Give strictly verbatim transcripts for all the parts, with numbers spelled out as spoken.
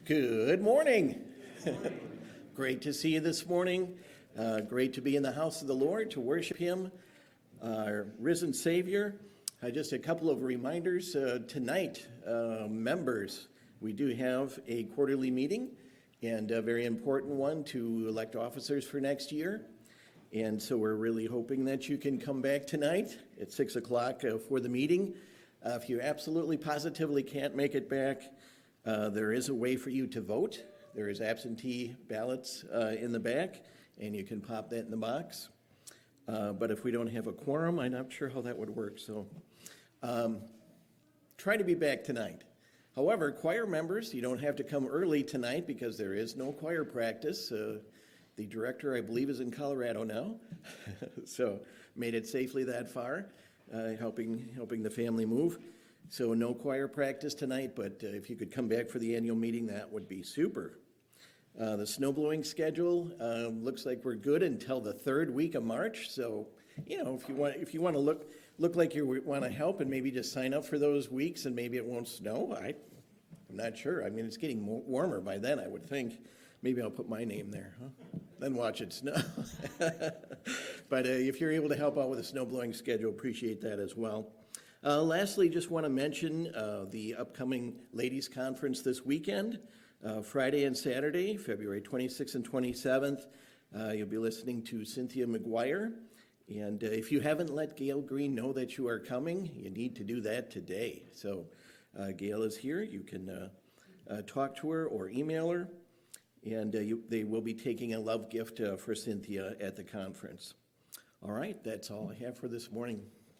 Good morning. Great to see you this morning. Uh, great to be in the house of the Lord to worship Him, our risen Savior. Uh, just a couple of reminders. Uh, tonight, uh, members, we do have a quarterly meeting, and a very important one to elect officers for next year. And so we're really hoping that you can come back tonight at six o'clock uh, for the meeting. Uh, if you absolutely positively can't make it back, uh, there is a way for you to vote. There is absentee ballots uh, in the back, and you can pop that in the box. Uh, but if we don't have a quorum, I'm not sure how that would work. So um, try to be back tonight. However, choir members, you don't have to come early tonight because there is no choir practice. Uh, the director, I believe, is in Colorado now, so made it safely that far, uh, helping helping the family move. So no choir practice tonight, but uh, if you could come back for the annual meeting, that would be super. Uh, the snow blowing schedule uh, looks like we're good until the third week of March. So, you know, if you want, if you want to look look like you want to help and maybe just sign up for those weeks, and maybe it won't snow. I, I'm not sure. I mean, it's getting more, warmer by then, I would think. Maybe I'll put my name there, huh? Then watch it snow. But uh, if you're able to help out with the snow blowing schedule, appreciate that as well. Uh, lastly, just want to mention uh, the upcoming ladies' conference this weekend, uh, Friday and Saturday, February twenty-sixth and twenty-seventh. Uh, you'll be listening to Cynthia McGuire. And uh, if you haven't let Gail Green know that you are coming, you need to do that today. So uh, Gail is here. You can uh, uh, talk to her or email her. And uh, you, they will be taking a love gift uh, for Cynthia at the conference. All right, that's all I have for this morning.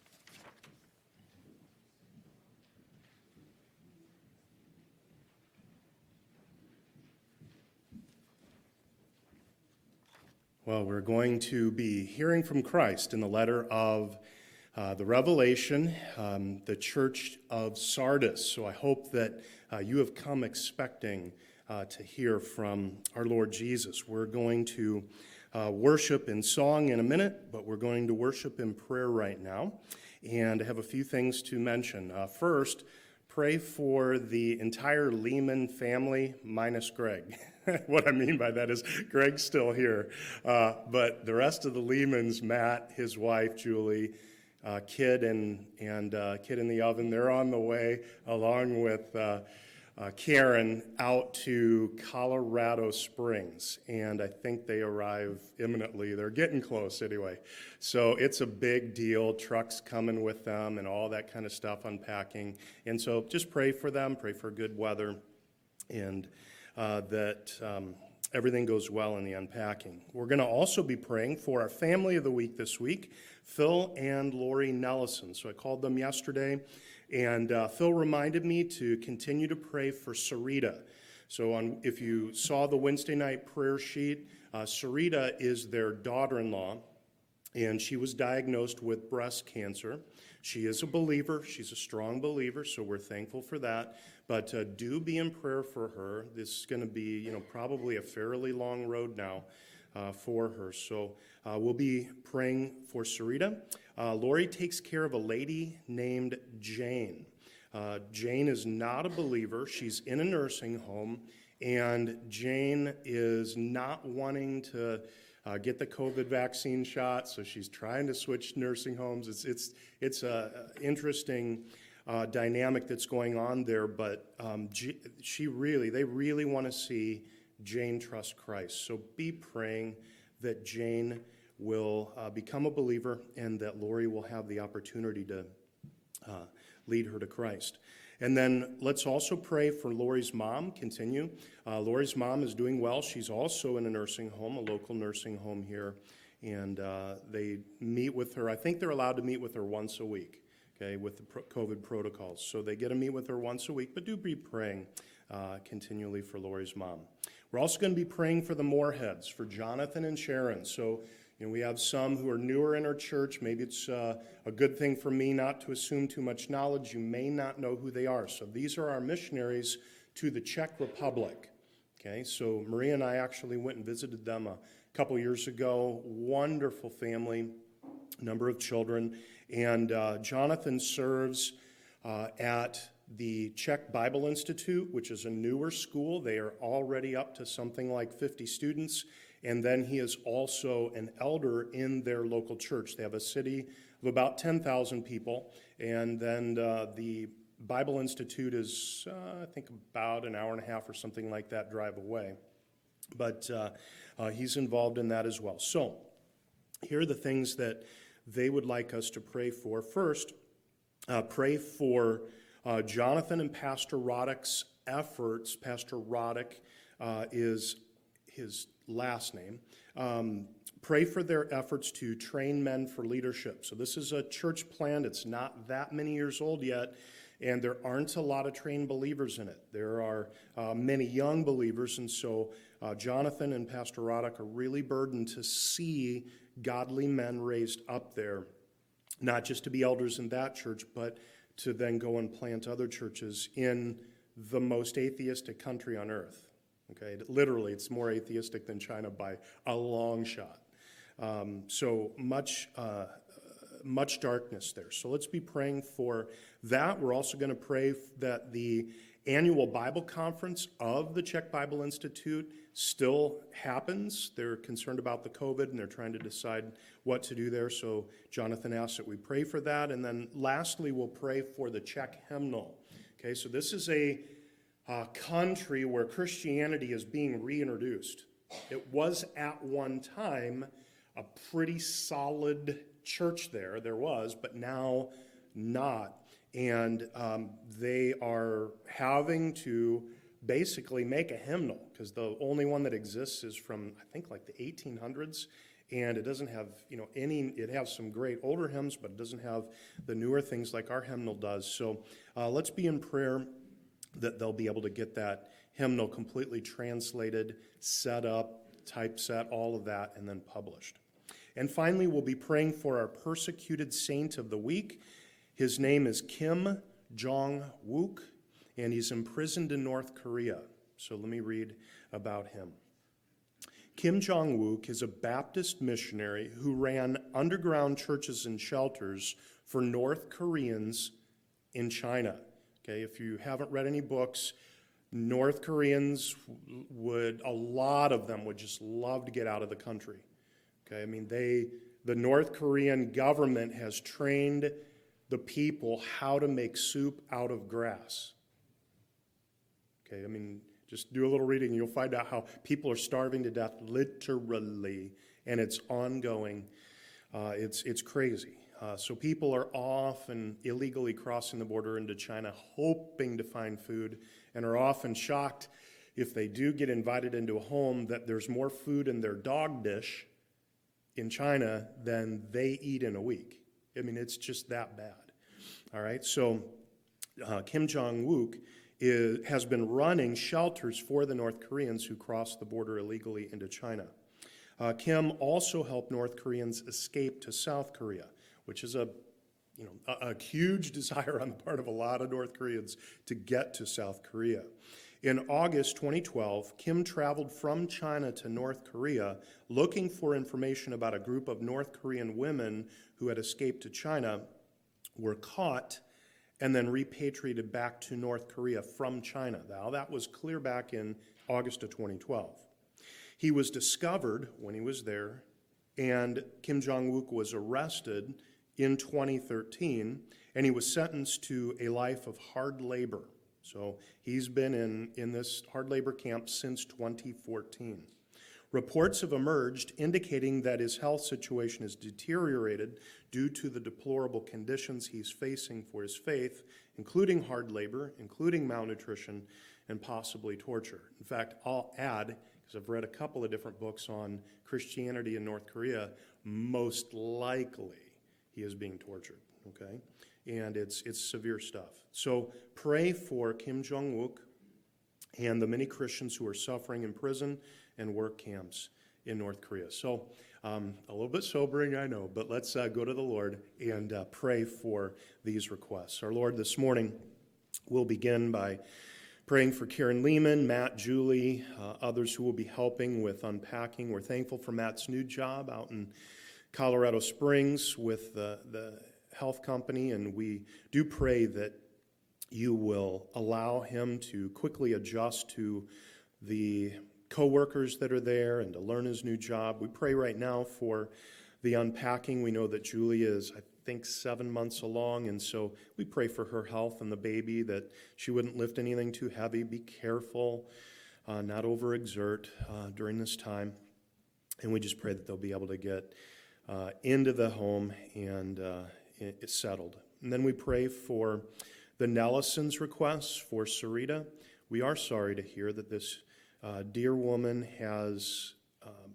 Well, we're going to be hearing from Christ in the letter of uh, the Revelation, um, the church of Sardis. So I hope that uh, you have come expecting uh, to hear from our Lord Jesus. We're going to uh, worship in song in a minute, but we're going to worship in prayer right now. And I have a few things to mention. Uh, first, pray for the entire Lehman family minus Greg. What I mean by that is Greg's still here, uh, but the rest of the Lehmans, Matt, his wife, Julie, uh, kid and and uh, kid in the oven, they're on the way along with uh, uh, Karen out to Colorado Springs, and I think they arrive imminently. They're getting close anyway. So it's a big deal, trucks coming with them and all that kind of stuff, unpacking. And so just pray for them, pray for good weather, and Uh, that um, everything goes well in the unpacking. We're going to also be praying for our family of the week this week, Phil and Lori Nellison. So I called them yesterday, and uh, Phil reminded me to continue to pray for Sarita. So on, if you saw the Wednesday night prayer sheet, uh, Sarita is their daughter-in-law, and she was diagnosed with breast cancer. She is a believer. She's a strong believer, so we're thankful for that. But uh, do be in prayer for her. This is going to be, you know, probably a fairly long road now uh, for her. So uh, we'll be praying for Sarita. Uh, Lori takes care of a lady named Jane. Uh, Jane is not a believer. She's in a nursing home, and Jane is not wanting to Uh, get the COVID vaccine shot, so she's trying to switch nursing homes. It's it's it's a interesting uh, dynamic that's going on there, but um, G- she really, they really want to see Jane trust Christ. So be praying that Jane will uh, become a believer and that Lori will have the opportunity to uh, lead her to Christ. And then let's also pray for Lori's mom, continue. Uh, Lori's mom is doing well. She's also in a nursing home, a local nursing home here, and uh, they meet with her. I think they're allowed to meet with her once a week, okay, with the pro- COVID protocols. So they get to meet with her once a week, but do be praying uh, continually for Lori's mom. We're also going to be praying for the Moorheads, for Jonathan and Sharon. So you know, we have some who are newer in our church. Maybe it's uh, a good thing for me not to assume too much knowledge. You may not know who they are. So these are our missionaries to the Czech Republic. Okay, so Maria and I actually went and visited them a couple years ago. Wonderful family, number of children. And uh, Jonathan serves uh, at the Czech Bible Institute, which is a newer school. They are already up to something like fifty students. And then he is also an elder in their local church. They have a city of about ten thousand people. And then uh, the Bible Institute is, uh, I think, about an hour and a half or something like that drive away. But uh, uh, he's involved in that as well. So here are the things that they would like us to pray for. First, uh, pray for uh, Jonathan and Pastor Roddick's efforts. Pastor Roddick uh, is his last name. Um, pray for their efforts to train men for leadership. So this is a church plant. It's not that many years old yet, and there aren't a lot of trained believers in it. There are uh, many young believers, and so uh, Jonathan and Pastor Roddick are really burdened to see godly men raised up there, not just to be elders in that church, but to then go and plant other churches in the most atheistic country on earth. Okay, literally, it's more atheistic than China by a long shot. Um, so much, uh, much darkness there. So let's be praying for that. We're also going to pray that the annual Bible conference of the Czech Bible Institute still happens. They're concerned about the COVID, and they're trying to decide what to do there. So Jonathan asks that we pray for that. And then lastly, we'll pray for the Czech hymnal. Okay, so this is a uh, country where Christianity is being reintroduced. It was at one time a pretty solid church there. There was, but now not. And um, they are having to basically make a hymnal, because the only one that exists is from, I think, like the eighteen hundreds, and it doesn't have, you know, any, it has some great older hymns, but it doesn't have the newer things like our hymnal does. So uh, let's be in prayer that they'll be able to get that hymnal completely translated, set up, typeset, all of that, and then published. And finally, we'll be praying for our persecuted saint of the week. His name is Kim Jong-wook, and he's imprisoned in North Korea. So let me read about him. Kim Jong-wook is a Baptist missionary who ran underground churches and shelters for North Koreans in China. Okay, if you haven't read any books, North Koreans would, a lot of them would just love to get out of the country. Okay, I mean, they, the North Korean government has trained the people how to make soup out of grass. Okay, I mean, just do a little reading and you'll find out how people are starving to death, literally, and it's ongoing. Uh, it's, it's crazy. Uh, so people are often illegally crossing the border into China, hoping to find food, and are often shocked if they do get invited into a home that there's more food in their dog dish in China than they eat in a week. I mean, it's just that bad. All right, so uh, Kim Jong-wook is, has been running shelters for the North Koreans who cross the border illegally into China. Uh, Kim also helped North Koreans escape to South Korea, which is a, you know, a, a huge desire on the part of a lot of North Koreans to get to South Korea. In August twenty twelve, Kim traveled from China to North Korea looking for information about a group of North Korean women who had escaped to China, were caught, and then repatriated back to North Korea from China. Now, that was clear back in August of twenty twelve. He was discovered when he was there, and Kim Jong-wook was arrested in twenty thirteen, and he was sentenced to a life of hard labor. So he's been in, in this hard labor camp since twenty fourteen. Reports have emerged indicating that his health situation has deteriorated due to the deplorable conditions he's facing for his faith, including hard labor, including malnutrition, and possibly torture. In fact, I'll add, because I've read a couple of different books on Christianity in North Korea, most likely he is being tortured, okay? And it's it's severe stuff. So pray for Kim Jong-wook and the many Christians who are suffering in prison and work camps in North Korea. So um, a little bit sobering, I know, but let's uh, go to the Lord and uh, pray for these requests. Our Lord, this morning we'll begin by praying for Karen Lehman, Matt, Julie, uh, others who will be helping with unpacking. We're thankful for Matt's new job out in Colorado Springs with the, the health company, and we do pray that you will allow him to quickly adjust to the co-workers that are there and to learn his new job. We pray right now for the unpacking. We know that Julie is, I think, seven months along, and so we pray for her health and the baby, that she wouldn't lift anything too heavy. Be careful, uh, not overexert uh, during this time. And we just pray that they'll be able to get uh, into the home and uh, it, settled. And then we pray for the Nellison's requests for Sarita. We are sorry to hear that this uh, dear woman has um,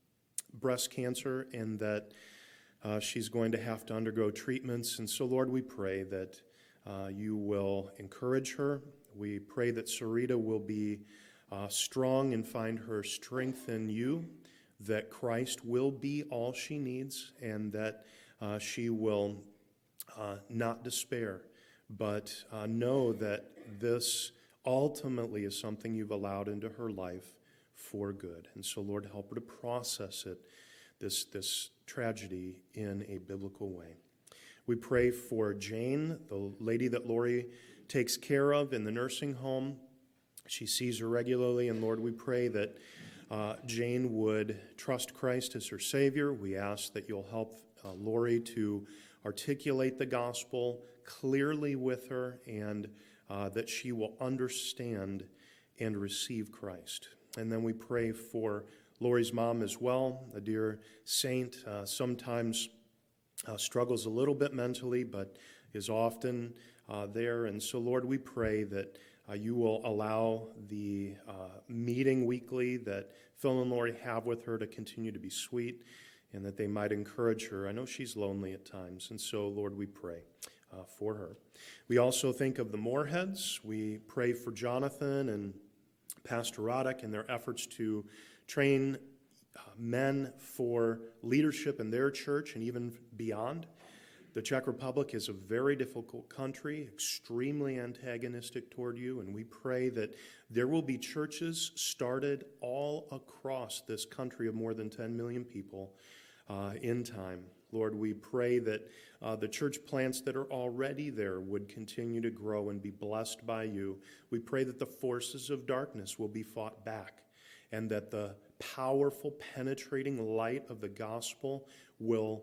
breast cancer and that uh, she's going to have to undergo treatments. And so, Lord, we pray that uh, you will encourage her. We pray that Sarita will be uh, strong and find her strength in you, that Christ will be all she needs, and that uh, she will uh, not despair, but uh, know that this ultimately is something you've allowed into her life for good. And so, Lord, help her to process it, this, this tragedy, in a biblical way. We pray for Jane, the lady that Lori takes care of in the nursing home. She sees her regularly, and Lord, we pray that uh, Jane would trust Christ as her Savior. We ask that you'll help uh, Lori to articulate the gospel clearly with her, and uh, that she will understand and receive Christ. And then we pray for Lori's mom as well, a dear saint, uh, sometimes uh, struggles a little bit mentally, but is often uh, there. And so, Lord, we pray that uh, you will allow the uh, meeting weekly that Phil and Lori have with her to continue to be sweet, and that they might encourage her. I know she's lonely at times, and so, Lord, we pray uh, for her. We also think of the Moorheads. We pray for Jonathan and Pastor Roddick and their efforts to train uh, men for leadership in their church and even beyond. The Czech Republic is a very difficult country, extremely antagonistic toward you, and we pray that there will be churches started all across this country of more than ten million people uh, in time. Lord, we pray that uh, the church plants that are already there would continue to grow and be blessed by you. We pray that the forces of darkness will be fought back, and that the powerful, penetrating light of the gospel will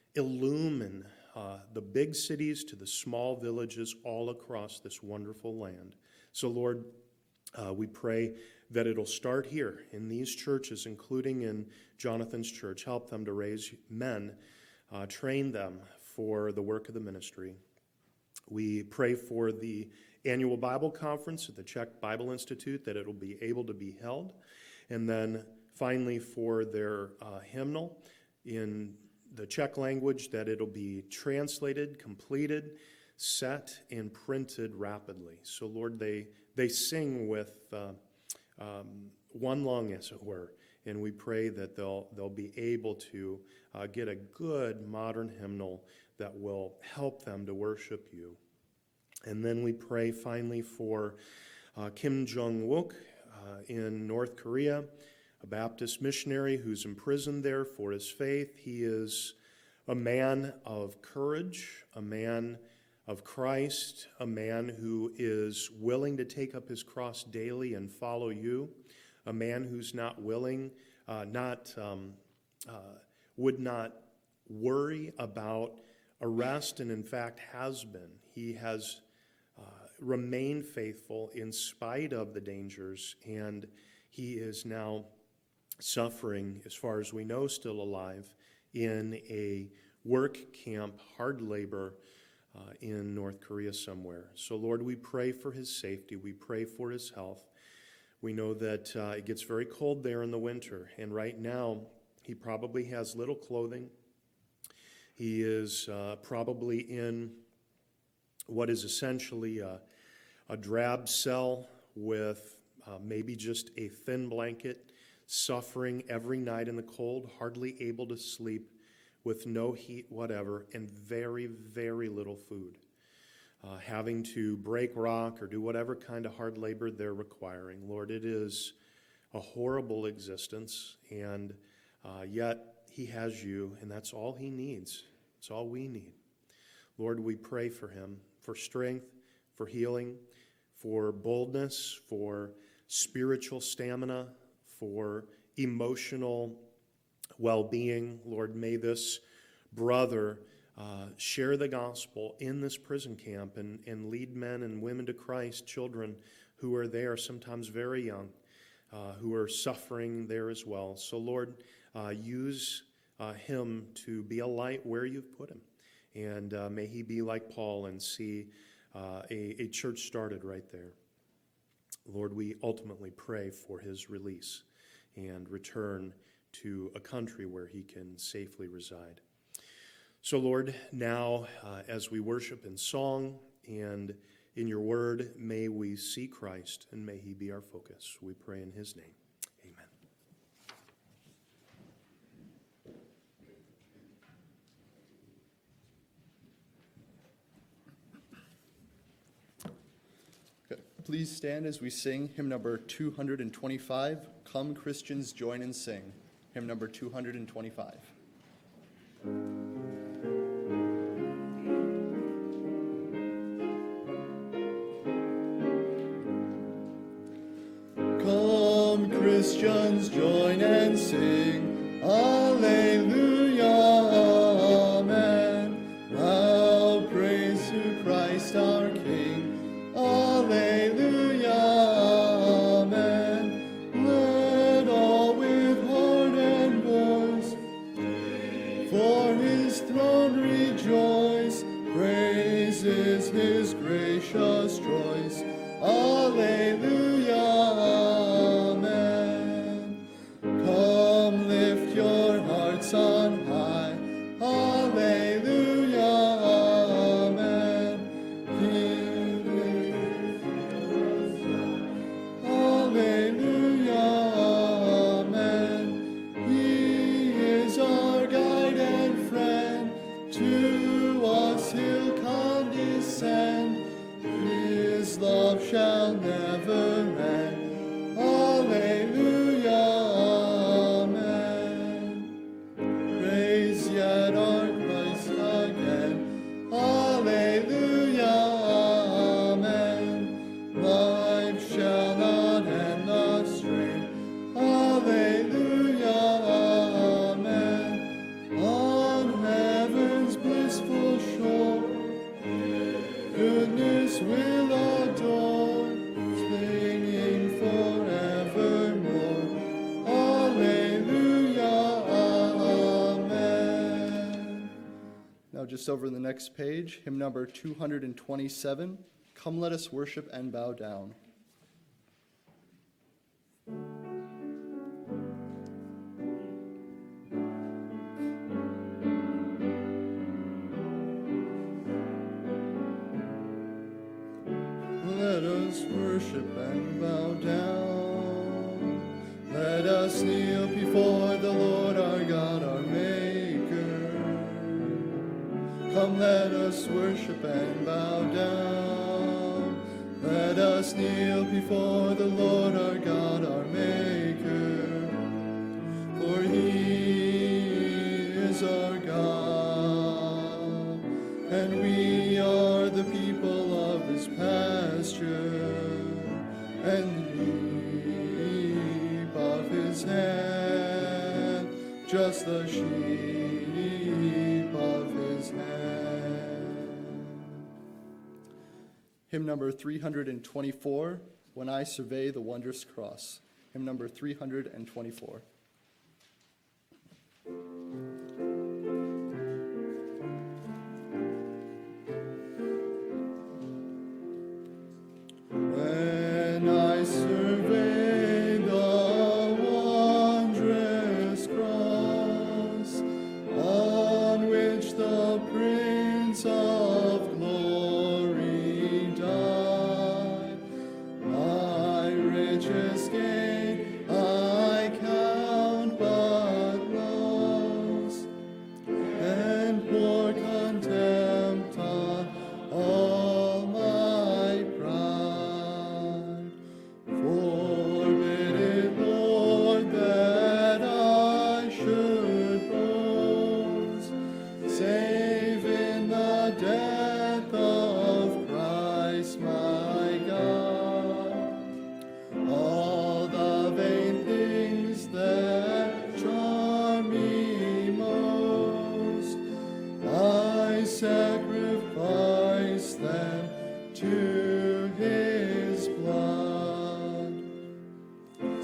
illumine uh, the big cities to the small villages all across this wonderful land. So, Lord, uh, we pray that it'll start here in these churches, including in Jonathan's church. Help them to raise men, uh, train them for the work of the ministry. We pray for the annual Bible conference at the Czech Bible Institute, that it'll be able to be held. And then finally for their uh, hymnal in the Czech language, that it'll be translated, completed, set, and printed rapidly. So, Lord, they, they sing with uh, um, one lung, as it were, and we pray that they'll, they'll be able to uh, get a good modern hymnal that will help them to worship you. And then we pray finally for uh, Kim Jong-wook uh, in North Korea, a Baptist missionary who's imprisoned there for his faith. He is a man of courage, a man of Christ, a man who is willing to take up his cross daily and follow you, a man who's not willing, uh, not um, uh, would not worry about arrest, and in fact has been. He has uh, remained faithful in spite of the dangers, and he is now suffering, as far as we know, still alive, in a work camp, hard labor uh, in North Korea somewhere. So, Lord, we pray for his safety. We pray for his health. We know that uh, it gets very cold there in the winter, and right now he probably has little clothing. He is uh, probably in what is essentially a, a drab cell with uh, maybe just a thin blanket, suffering every night in the cold, hardly able to sleep, with no heat whatever, and very, very little food. Uh, having to break rock or do whatever kind of hard labor they're requiring. Lord, it is a horrible existence, and uh, yet he has you, and that's all he needs. It's all we need. Lord, we pray for him, for strength, for healing, for boldness, for spiritual stamina, for emotional well-being. Lord, may this brother uh, share the gospel in this prison camp and, and lead men and women to Christ, children who are there, sometimes very young, uh, who are suffering there as well. So, Lord, uh, use uh, him to be a light where you've put him. And uh, may he be like Paul and see uh, a, a church started right there. Lord, we ultimately pray for his release and return to a country where he can safely reside. So, Lord, now uh, as we worship in song and in your word, may we see Christ and may he be our focus. We pray in his name. Amen. Okay. Please stand as we sing hymn number two hundred twenty-five, Come Christians Join and Sing, hymn number two hundred twenty-five. Come Christians join and sing, Alleluia, Amen. Loud praise to Christ our King, Alleluia, Amen. Let all with heart and voice for his throne rejoice. Praises his gracious choice, Alleluia, Amen. Come lift your hearts on high, Alleluia, Amen. Alleluia, Amen. He is our guide and friend, to us he'll condescend. His love shall never end. Alleluia, Amen. Praise yet our Christ again. Alleluia, Amen. Life shall not end the strain. Alleluia, Amen. On heaven's blissful shore, goodness will adore, singing forevermore. Alleluia, Amen. Now just over the next page, hymn number two hundred twenty-seven, Come Let Us Worship and Bow Down. Let us worship and bow down. Let us kneel before the Lord our God, our Maker. Come, let us worship and bow down. Let us kneel before the Lord our God, our Maker. For he is our God, and we are the people of his pasture, and the sheep of his hand, just the sheep of his hand. Hymn number three hundred twenty-four, When I Survey the Wondrous Cross. Hymn number three hundred twenty-four. When I survey the wondrous cross, on which the Prince of Glory died, my richest gain I count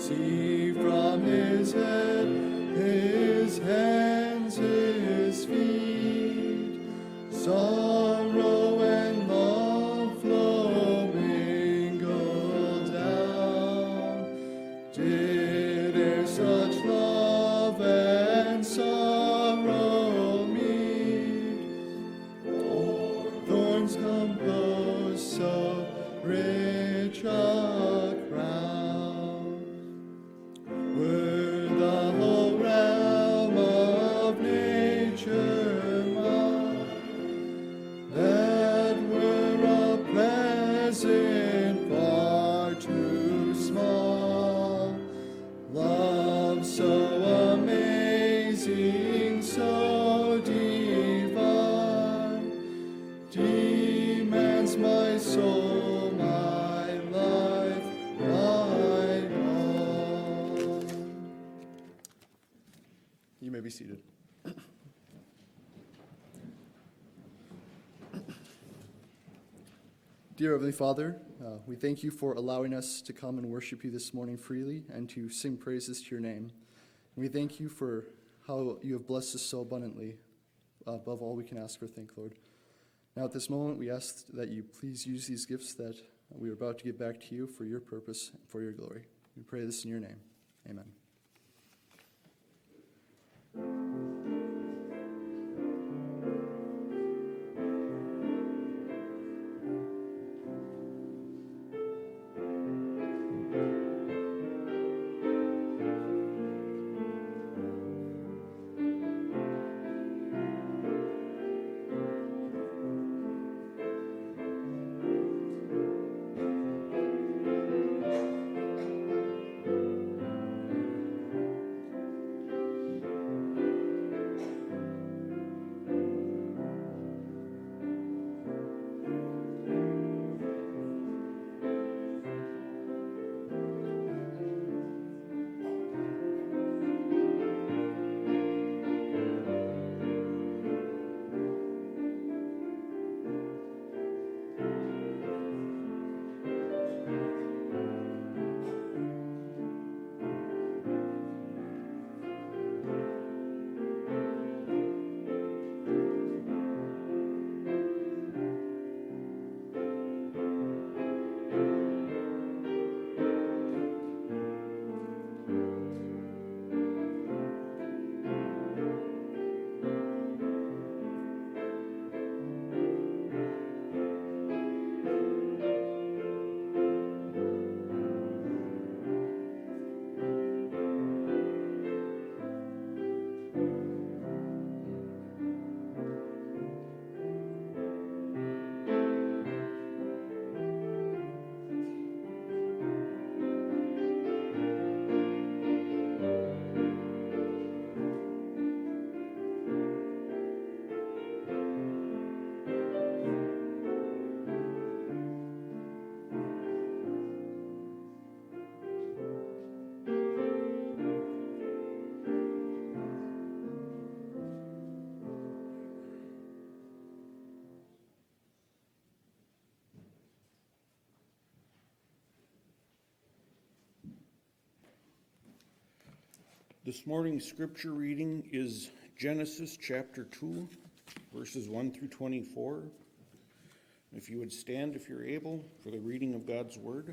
See from his head, his hands, his feet, sorrow and love flow mingled down. Did e'er such love and sorrow meet, or thorns compose so rich a crown? Were the whole realm of nature mine, that were a present far too small. Love so amazing, so divine, demands my soul, my life, my all. You may be seated. Dear Heavenly Father, uh, we thank you for allowing us to come and worship you this morning freely and to sing praises to your name. And we thank you for how you have blessed us so abundantly, uh, above all we can ask or think, Lord. Now at this moment, we ask that you please use these gifts that we are about to give back to you for your purpose and for your glory. We pray this in your name. Amen. This morning's scripture reading is Genesis chapter two, verses one through twenty-four. If you would stand, if you're able, for the reading of God's word.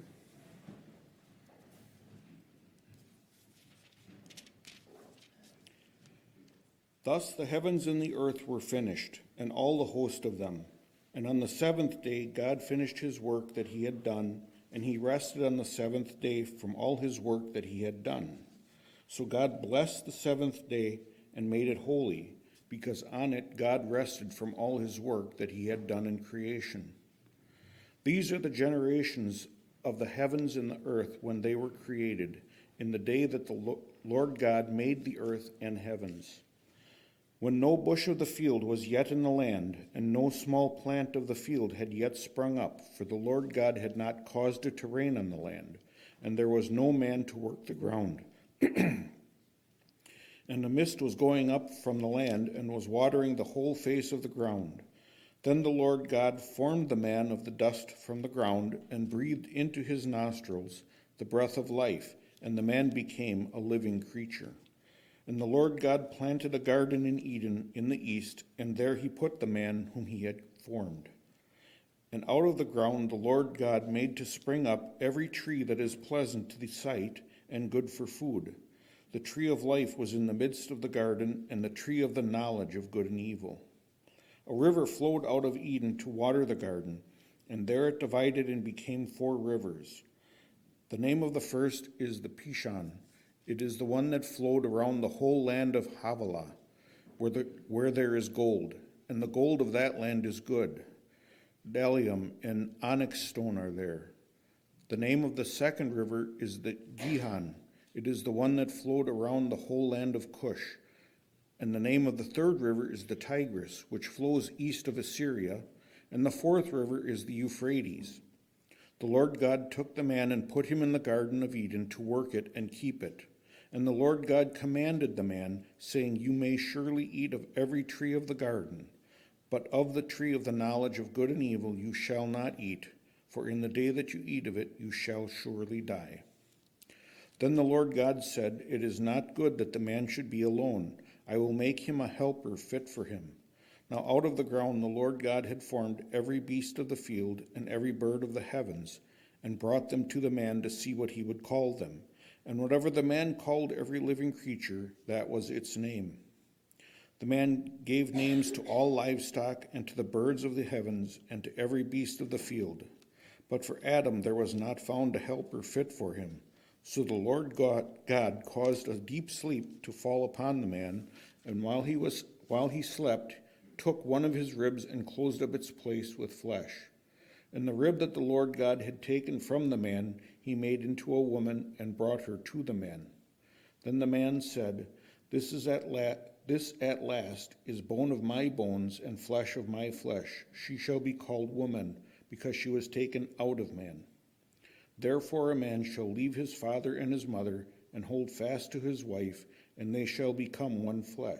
Thus the heavens and the earth were finished, and all the host of them. And on the seventh day God finished his work that he had done, and he rested on the seventh day from all his work that he had done. So God blessed the seventh day and made it holy, because on it God rested from all his work that he had done in creation. These are the generations of the heavens and the earth when they were created, in the day that the Lord God made the earth and heavens. When no bush of the field was yet in the land, and no small plant of the field had yet sprung up, for the Lord God had not caused it to rain on the land, and there was no man to work the ground. And the mist was going up from the land, and was watering the whole face of the ground. Then the Lord God formed the man of the dust from the ground, and breathed into his nostrils the breath of life, and the man became a living creature. And the Lord God planted a garden in Eden in the east, and there he put the man whom he had formed. And out of the ground the Lord God made to spring up every tree that is pleasant to the sight and good for food. The tree of life was in the midst of the garden, and the tree of the knowledge of good and evil. A river flowed out of Eden to water the garden, and there it divided and became four rivers. The name of the first is the Pishon. It is the one that flowed around the whole land of Havilah, where, the, where there is gold, and the gold of that land is good. Bdellium and onyx stone are there. The name of the second river is the Gihon. It is the one that flowed around the whole land of Cush. And the name of the third river is the Tigris, which flows east of Assyria. And the fourth river is the Euphrates. The Lord God took the man and put him in the Garden of Eden to work it and keep it. And the Lord God commanded the man, saying, You may surely eat of every tree of the garden, but of the tree of the knowledge of good and evil you shall not eat, for in the day that you eat of it you shall surely die. Then the Lord God said, It is not good that the man should be alone. I will make him a helper fit for him. Now out of the ground the Lord God had formed every beast of the field and every bird of the heavens, and brought them to the man to see what he would call them. And whatever the man called every living creature, that was its name. The man gave names to all livestock, and to the birds of the heavens, and to every beast of the field. But for Adam there was not found a helper fit for him. So the Lord God, God caused a deep sleep to fall upon the man, and while he was while he slept, took one of his ribs and closed up its place with flesh. And the rib that the Lord God had taken from the man he made into a woman and brought her to the man. Then the man said, This is at la- this at last is bone of my bones and flesh of my flesh. She shall be called woman, because she was taken out of man. Therefore a man shall leave his father and his mother, and hold fast to his wife, and they shall become one flesh.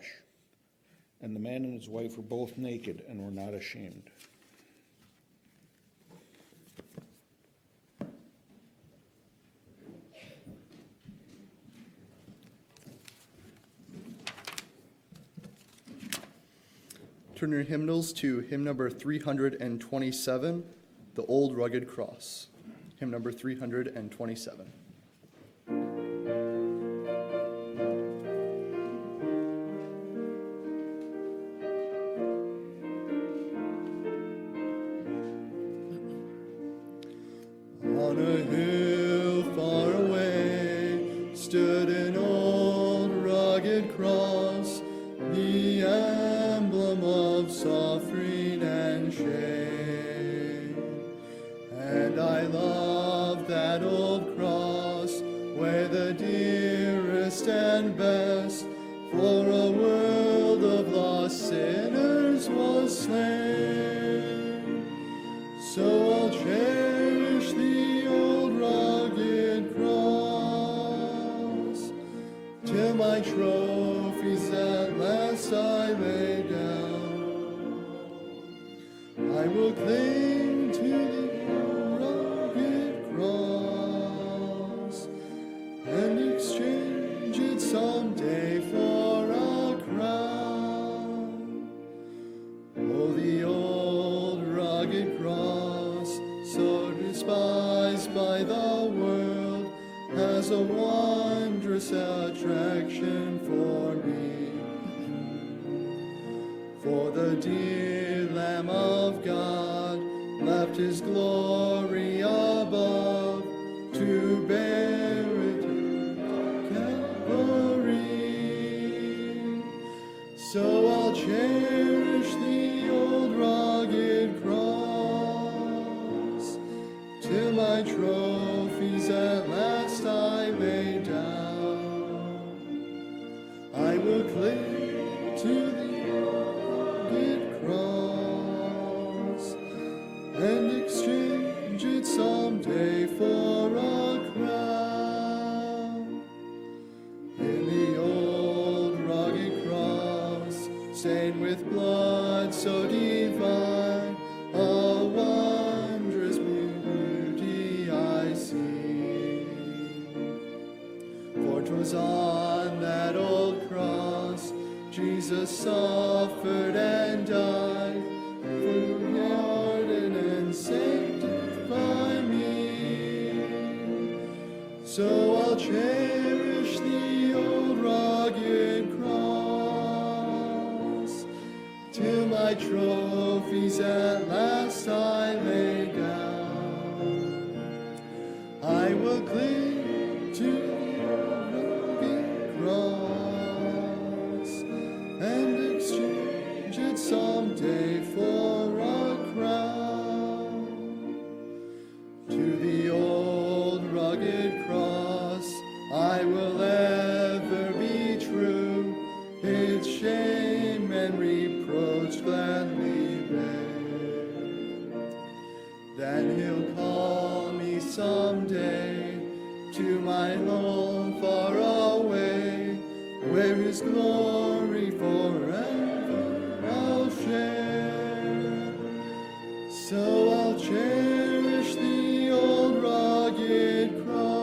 And the man and his wife were both naked and were not ashamed. Turn your hymnals to hymn number three hundred twenty-seven, The Old Rugged Cross. Hymn number three hundred twenty-seven. On a hill far away stood an old rugged cross, the emblem of suffering and shame. And I love that old cross, where the dearest and best for a world of lost sinners was slain. So I'll cherish the old rugged cross, till my trophies at last I lay down. I will cling to the old rugged cross and exchange it someday for a crown. Oh, the old rugged cross, so despised by the world, has a wondrous attraction for me. For the dear Lamb of God left his glory above to bear it in Calvary. So I'll cherish the old rugged cross, till my trophies at last I lay down. I will cling to the rugged cross and exchange it someday for a crown. In the old rugged cross, stained with blood so divine, a wondrous beauty I see. 'Twas on that old cross Jesus suffered and died, for pardon and sanctify me. So I'll cherish the old rugged cross, till my trophies at last I lay down. I will cling to the old rugged cross and exchange it someday for a crown. To the old rugged cross I will ever be true, its shame and reproach gladly bear. Then he'll call me someday to my home far away, where his glory forever I'll share. So I'll cherish the old rugged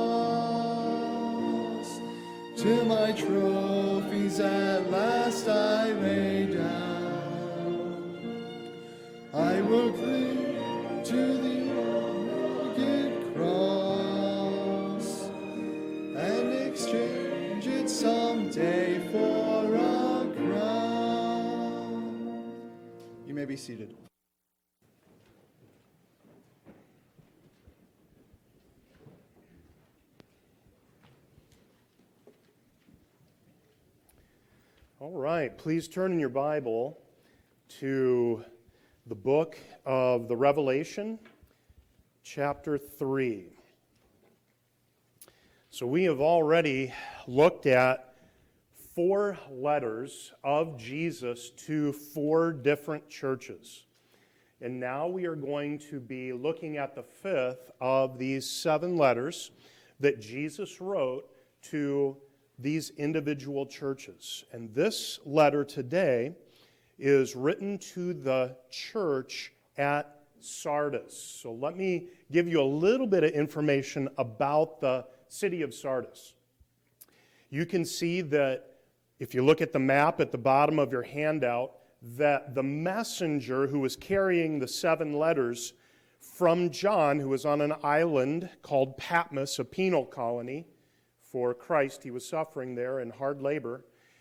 cross, till my trophies at last I lay down. I will cling to the old rugged cross and exchange it someday for a crown. You may be seated. All right, please turn in your Bible to the book of the Revelation, chapter three. So we have already looked at four letters of Jesus to four different churches. And now we are going to be looking at the fifth of these seven letters that Jesus wrote to these individual churches. And this letter today is written to the church at Sardis. So let me give you a little bit of information about the city of Sardis. You can see that if you look at the map at the bottom of your handout, that the messenger who was carrying the seven letters from John, who was on an island called Patmos, a penal colony for Christ, he was suffering there in hard labor.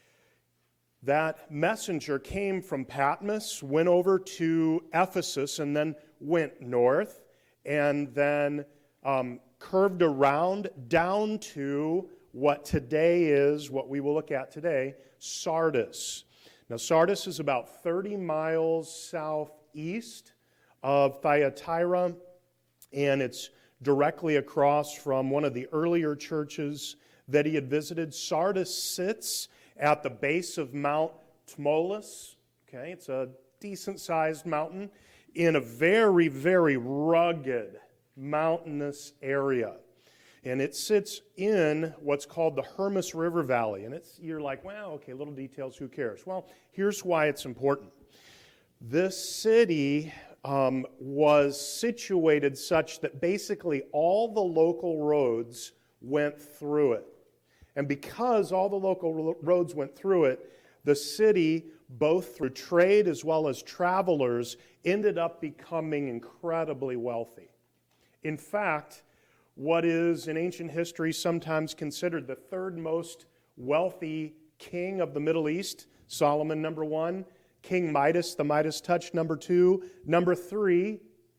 That messenger came from Patmos, went over to Ephesus, and then went north, and then um, curved around down to what today is, what we will look at today, Sardis. Now, Sardis is about thirty miles southeast of Thyatira, and it's directly across from one of the earlier churches that he had visited. Sardis sits at the base of Mount Tmolus. Okay, it's a decent-sized mountain in a very, very rugged, mountainous area. And it sits in what's called the Hermus River Valley. And it's you're like, well, okay, little details, who cares? Well, here's why it's important. This city um, was situated such that basically all the local roads went through it. And because all the local ro- roads went through it, the city, both through trade as well as travelers, ended up becoming incredibly wealthy. In fact, what is in ancient history sometimes considered the third most wealthy king of the Middle East, Solomon number one, King Midas, the Midas touch number two, number three,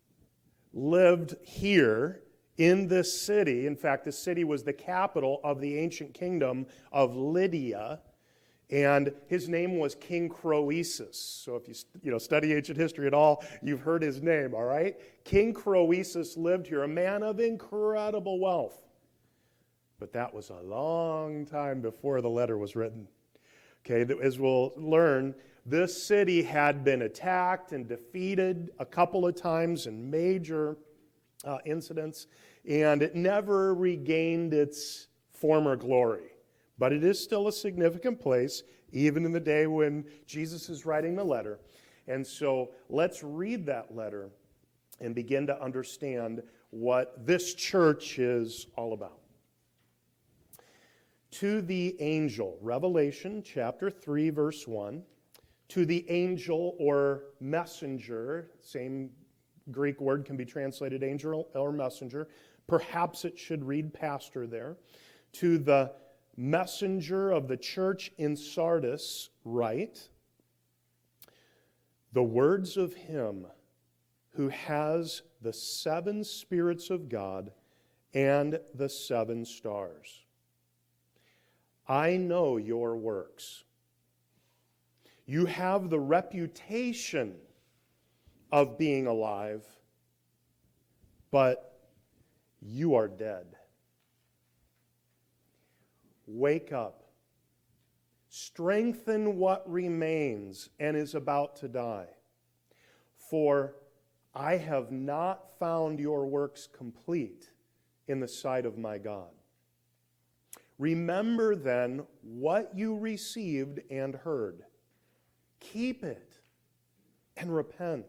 lived here in this city. In fact, the city was the capital of the ancient kingdom of Lydia, and his name was King Croesus. So if you you know study ancient history at all, you've heard his name, all right? King Croesus lived here, a man of incredible wealth. But that was a long time before the letter was written. Okay, as we'll learn, this city had been attacked and defeated a couple of times in major uh, incidents, and it never regained its former glory. But it is still a significant place, even in the day when Jesus is writing the letter. And so let's read that letter and begin to understand what this church is all about. To the angel, Revelation chapter three, verse one. To the angel or messenger, same Greek word can be translated angel or messenger. Perhaps it should read pastor there. To the messenger of the church in Sardis, write, the words of him who has the seven spirits of God and the seven stars. I know your works. You have the reputation of being alive, but you are dead. Wake up. Strengthen what remains and is about to die. For I have not found your works complete in the sight of my God. Remember then what you received and heard. Keep it and repent.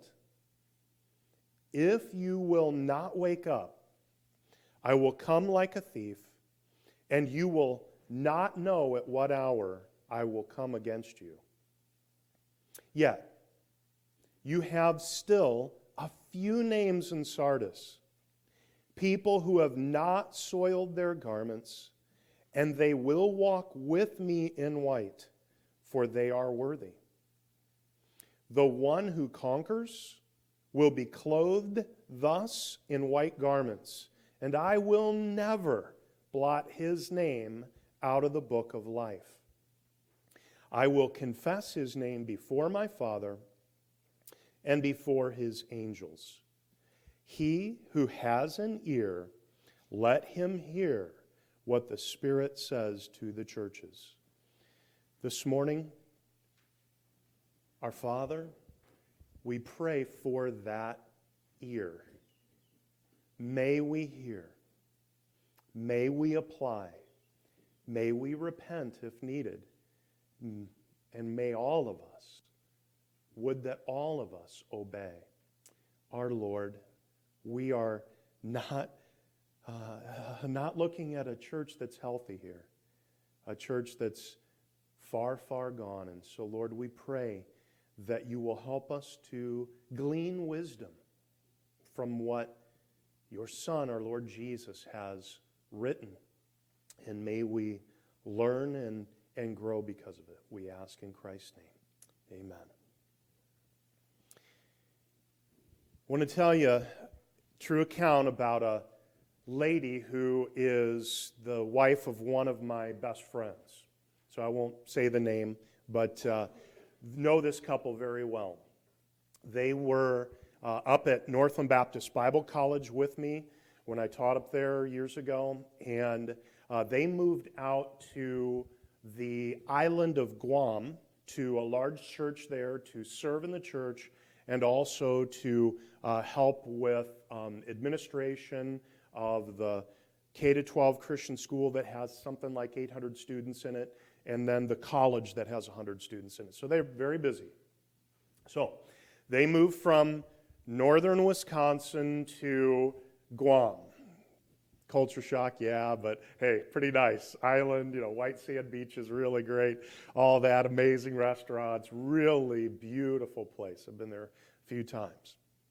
If you will not wake up, I will come like a thief, and you will not know at what hour I will come against you. Yet, you have still a few names in Sardis, people who have not soiled their garments, and they will walk with me in white, for they are worthy. The one who conquers will be clothed thus in white garments, and I will never blot his name out of the book of life. I will confess his name before my Father and before his angels. He who has an ear, let him hear what the Spirit says to the churches. This morning, our Father, we pray for that ear. May we hear. May we apply. May we repent if needed. And may all of us, would that all of us obey. Our Lord, we are not, uh, not looking at a church that's healthy here, a church that's far, far gone. And so, Lord, we pray that you will help us to glean wisdom from what your Son, our Lord Jesus, has written. And may we learn and, and grow because of it. We ask in Christ's name. Amen. I want to tell you a true account about a lady who is the wife of one of my best friends. So I won't say the name, but uh, know this couple very well. They were uh, up at Northland Baptist Bible College with me when I taught up there years ago, and uh, they moved out to the island of Guam to a large church there to serve in the church and also to uh, help with um, administration of the K to twelve Christian school that has something like eight hundred students in it, and then the college that has one hundred students in it. So they're very busy. So they moved from northern Wisconsin to Guam. Culture shock, yeah, but hey, pretty nice. Island, you know, white sand beaches, really great. All that, amazing restaurants, really beautiful place. I've been there a few times.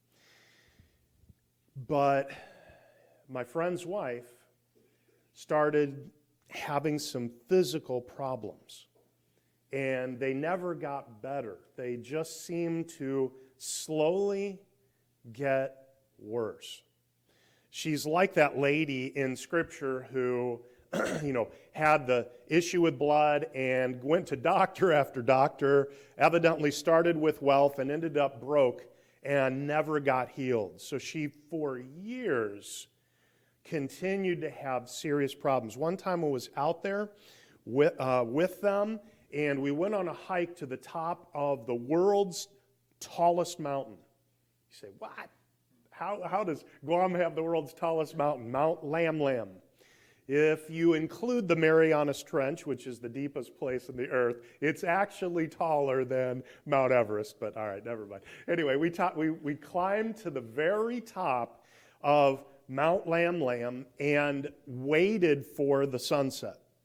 But my friend's wife started having some physical problems, and they never got better. They just seemed to slowly get worse. She's like that lady in Scripture who, you know, had the issue with blood and went to doctor after doctor, evidently started with wealth and ended up broke and never got healed. So she, for years, continued to have serious problems. One time I was out there with, uh, with them, and we went on a hike to the top of the world's tallest mountain. You say, what? How, how does Guam have the world's tallest mountain? Mount Lam Lam. If you include the Marianas Trench, which is the deepest place in the earth, it's actually taller than Mount Everest, but all right, never mind. Anyway, we, ta- we, we climbed to the very top of Mount Lam Lam and waited for the sunset.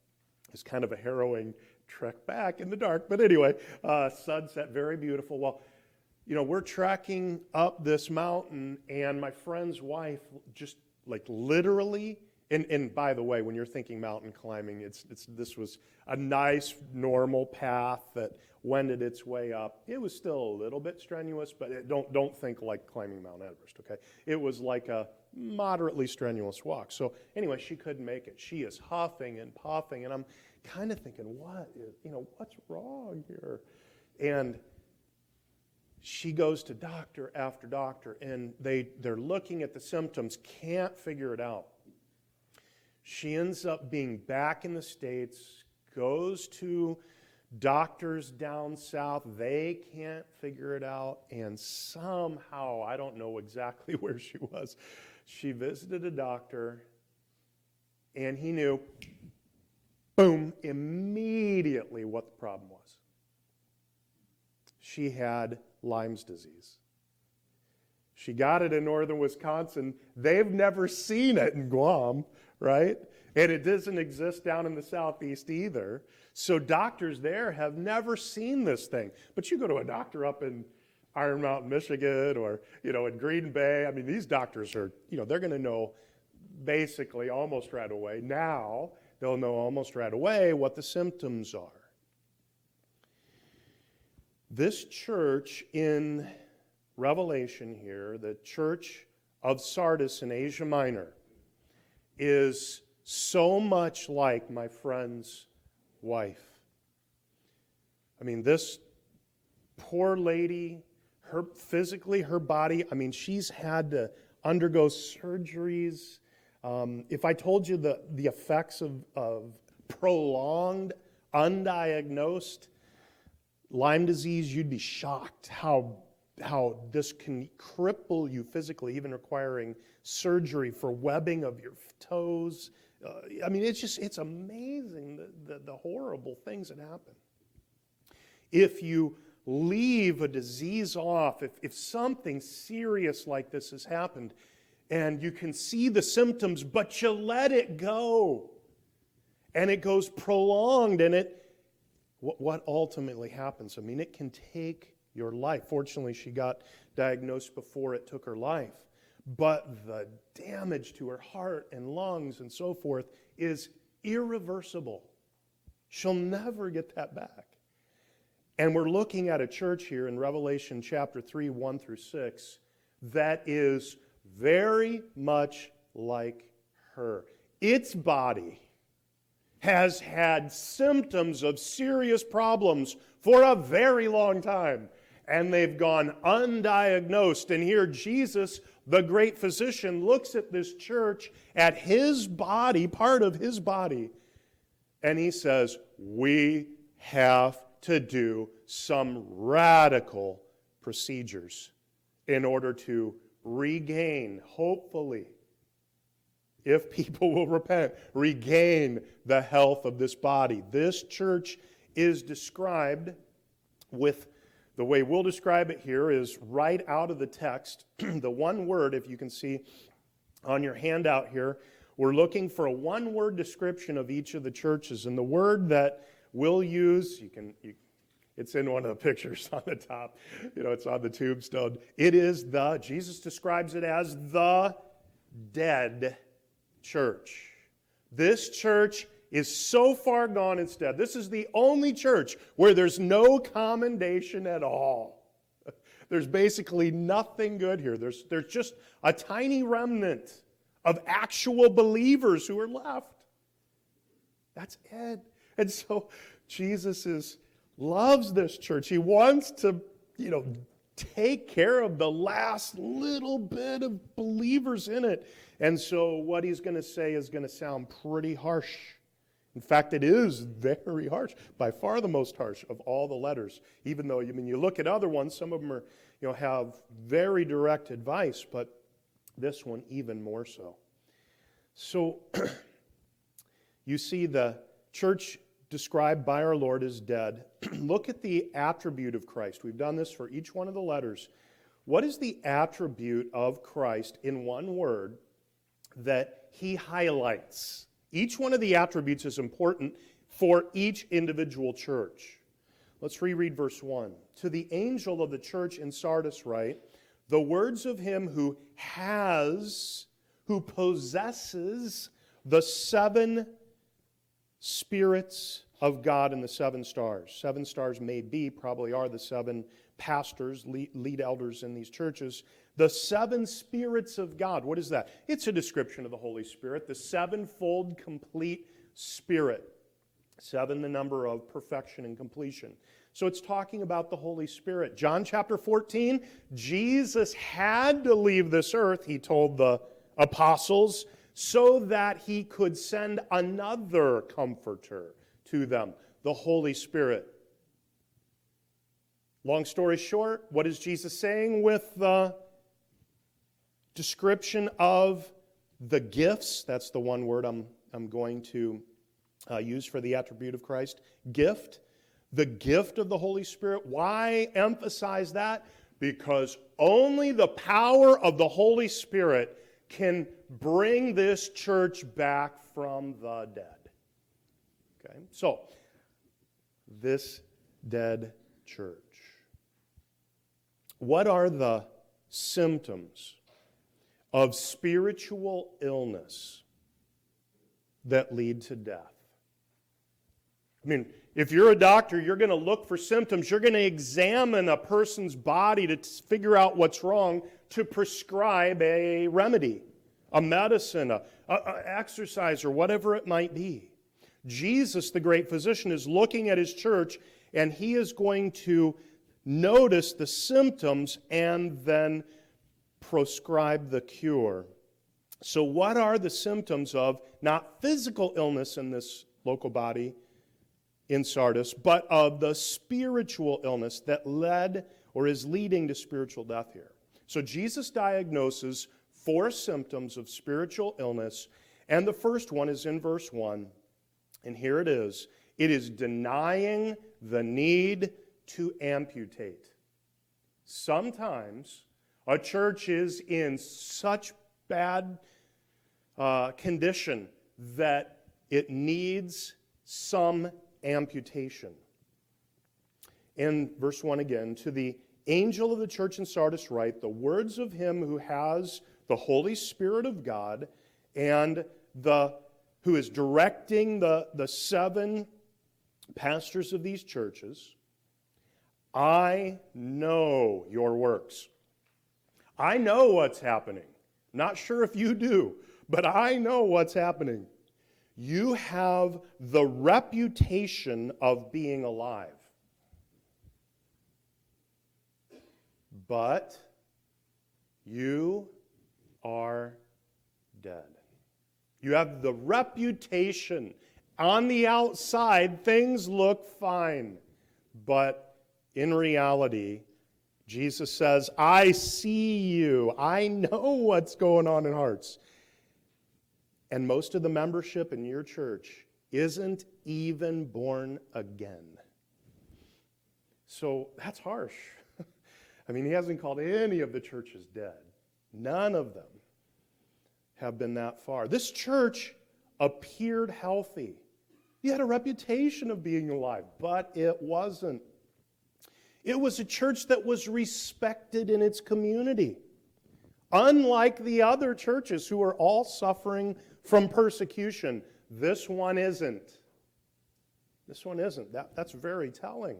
It's kind of a harrowing trek back in the dark. But anyway, uh, sunset, very beautiful. Well, you know, we're trekking up this mountain, and my friend's wife just like literally, and, and by the way, when you're thinking mountain climbing, it's it's this was a nice, normal path that wended its way up. It was still a little bit strenuous, but it, don't don't think like climbing Mount Everest, okay? It was like a moderately strenuous walk. So anyway, she couldn't make it. She is huffing and puffing, and I'm kind of thinking, what is, you know, what's wrong here? And she goes to doctor after doctor, and they, they're looking at the symptoms, can't figure it out. She ends up being back in the States, goes to doctors down south, they can't figure it out, and somehow, I don't know exactly where she was, she visited a doctor, and he knew, boom, immediately what the problem was. She had Lyme's disease. She got it in northern Wisconsin. They've never seen it in Guam, right? And it doesn't exist down in the southeast either. So doctors there have never seen this thing. But you go to a doctor up in Iron Mountain, Michigan, or, you know, in Green Bay. I mean, these doctors are, you know, they're going to know basically almost right away. Now, they'll know almost right away what the symptoms are. This church in Revelation here, the church of Sardis in Asia Minor, is so much like my friend's wife. I mean, this poor lady, her physically, her body, I mean, she's had to undergo surgeries. Um, if I told you the, the effects of, of prolonged, undiagnosed Lyme disease, you'd be shocked how, how this can cripple you physically, even requiring surgery for webbing of your toes. Uh, I mean, it's just, it's amazing the, the, the horrible things that happen. If you leave a disease off, if, if something serious like this has happened, and you can see the symptoms, but you let it go, and it goes prolonged, and it, what, what ultimately happens? I mean, it can take your life. Fortunately, she got diagnosed before it took her life. But the damage to her heart and lungs and so forth is irreversible. She'll never get that back. And we're looking at a church here in Revelation chapter three, one through six, that is very much like her. Its body has had symptoms of serious problems for a very long time, and they've gone undiagnosed. And here Jesus, the great physician, looks at this church, at his body, part of his body, and he says, we have to do some radical procedures in order to regain, hopefully, if people will repent, regain the health of this body. This church is described with, the way we'll describe it here is right out of the text. The one word, if you can see on your handout here, we're looking for a one-word description of each of the churches. And the word that we'll use, you can, you, it's in one of the pictures on the top. You know, it's on the tombstone. It is the, Jesus describes it as the dead church. This church is so far gone it's dead. This is the only church where there's no commendation at all. There's basically nothing good here. There's, there's just a tiny remnant of actual believers who are left. That's it. And so Jesus is, loves this church. He wants to, you know, take care of the last little bit of believers in it. And so what he's going to say is going to sound pretty harsh. In fact, it is very harsh, by far the most harsh of all the letters. Even though, I mean, you look at other ones, some of them are, you know, have very direct advice, but this one even more so. So you see the church described by our Lord as dead. Look at the attribute of Christ. We've done this for each one of the letters. What is the attribute of Christ in one word that he highlights? Each one of the attributes is important for each individual church. Let's reread verse one. To the angel of the church in Sardis write, the words of him who has, who possesses the seven spirits of God and the seven stars. Seven stars may be, probably are the seven pastors, lead, lead elders in these churches. The seven spirits of God. What is that? It's a description of the Holy Spirit, the sevenfold complete Spirit. Seven, the number of perfection and completion. So it's talking about the Holy Spirit. John chapter fourteen, Jesus had to leave this earth, he told the apostles, so that he could send another comforter to them, the Holy Spirit. Long story short, what is Jesus saying with the description of the gifts? That's the one word I'm, I'm going to uh, use for the attribute of Christ. Gift. The gift of the Holy Spirit. Why emphasize that? Because only the power of the Holy Spirit can bring this church back from the dead. Okay, so this dead church. What are the symptoms of spiritual illness that lead to death? I mean, if you're a doctor, you're going to look for symptoms. You're going to examine a person's body to figure out what's wrong, to prescribe a remedy, a medicine, a, a, a exercise, or whatever it might be. Jesus, the great physician, is looking at his church, and he is going to notice the symptoms and then prescribe the cure. So what are the symptoms of not physical illness in this local body in Sardis, but of the spiritual illness that led or is leading to spiritual death here? So Jesus diagnoses four symptoms of spiritual illness, and the first one is in verse one, and here it is. It is denying the need to amputate. Sometimes a church is in such bad uh, condition that it needs some amputation. In verse one again, to the angel of the church in Sardis write, the words of him who has the Holy Spirit of God and the who is directing the, the seven pastors of these churches. I know your works. I know what's happening. Not sure if you do, but I know what's happening. You have the reputation of being alive, but you are dead. You have the reputation. On the outside, things look fine, but in reality, Jesus says, I see you. I know what's going on in hearts. And most of the membership in your church isn't even born again. So that's harsh. I mean, he hasn't called any of the churches dead. None of them have been that far. This church appeared healthy. He had a reputation of being alive, but it wasn't. It was a church that was respected in its community. Unlike the other churches who are all suffering from persecution, this one isn't. This one isn't. That, that's very telling.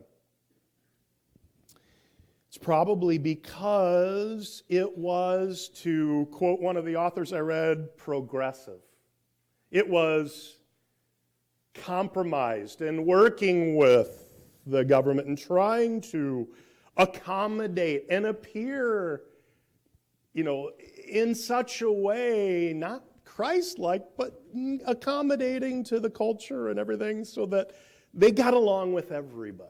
It's probably because it was, to quote one of the authors I read, progressive. It was compromised and working with the government and trying to accommodate and appear, you know, in such a way, not Christ-like, but accommodating to the culture and everything so that they got along with everybody.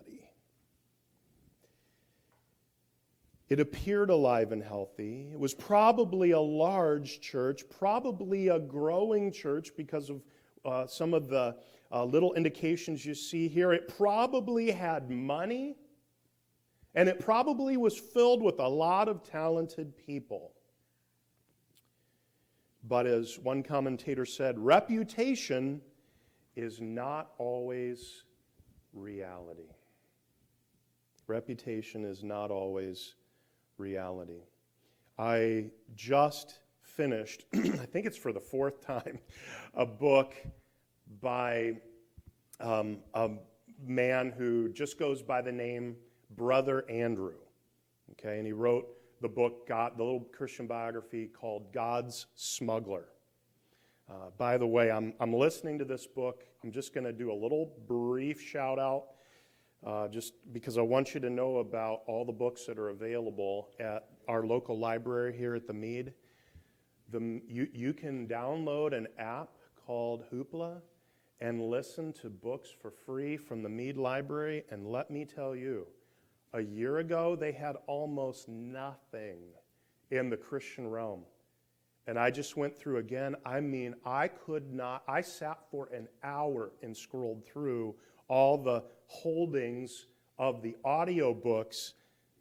It appeared alive and healthy. It was probably a large church, probably a growing church because of uh, some of the uh, little indications you see here. It probably had money, and it probably was filled with a lot of talented people. But as one commentator said, reputation is not always reality. Reputation is not always reality. I just finished, I think it's for the fourth time, a book by um, a man who just goes by the name Brother Andrew. Okay, and he wrote the book, God, the little Christian biography called God's Smuggler. Uh, by the way, I'm, I'm listening to this book. I'm just going to do a little brief shout out uh, just because I want you to know about all the books that are available at our local library here at the Mead. The, you, you can download an app called Hoopla and listen to books for free from the Mead Library. And let me tell you, a year ago they had almost nothing in the Christian realm. And I just went through again. I mean, I could not, I sat for an hour and scrolled through all the holdings of the audio books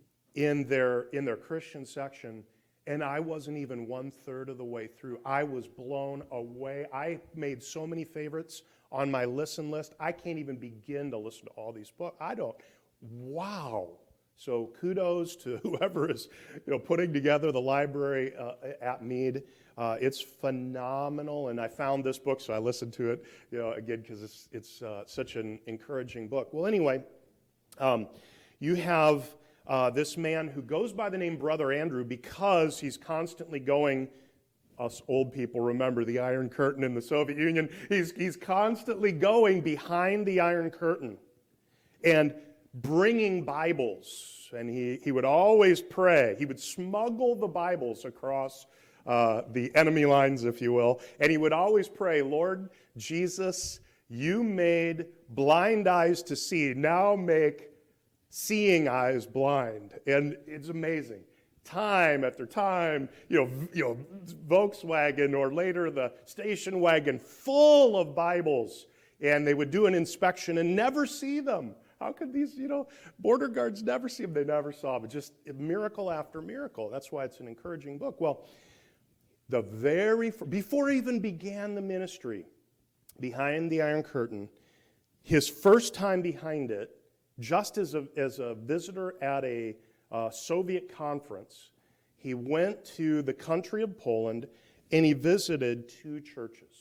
in their, in their Christian section, and I wasn't even one third of the way through. I was blown away. I made so many favorites on my listen list. I can't even begin to listen to all these books. I don't, wow. So kudos to whoever is, you know, putting together the library uh, at Mead. Uh, it's phenomenal, and I found this book, so I listened to it, you know, again because it's it's uh, such an encouraging book. Well, anyway, um, you have uh, this man who goes by the name Brother Andrew because he's constantly going. Us old people remember the Iron Curtain in the Soviet Union. He's he's constantly going behind the Iron Curtain, and bringing Bibles, and he, he would always pray. He would smuggle the Bibles across uh, the enemy lines, if you will, and he would always pray, Lord Jesus, you made blind eyes to see, now make seeing eyes blind. And it's amazing. Time after time, you know, you know, Volkswagen or later the station wagon full of Bibles, and they would do an inspection and never see them. How could these, you know, border guards never see them? They never saw them. Just miracle after miracle. That's why it's an encouraging book. Well, the very, before he even began the ministry behind the Iron Curtain, his first time behind it, just as a, as a visitor at a uh, Soviet conference, he went to the country of Poland and he visited two churches.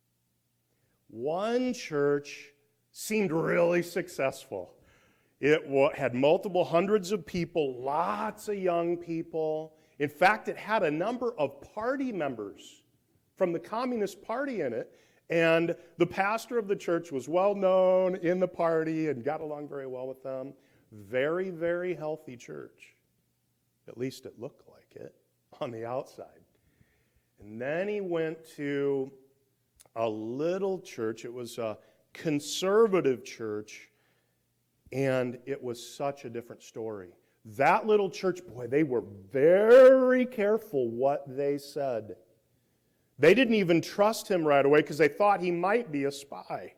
One church seemed really successful. It had multiple hundreds of people, lots of young people. In fact, it had a number of party members from the Communist Party in it, and the pastor of the church was well known in the party and got along very well with them. Very, very healthy church. At least it looked like it on the outside. And then he went to a little church. It was a conservative church, and it was such a different story. That little church, boy, they were very careful what they said. They didn't even trust him right away because they thought he might be a spy.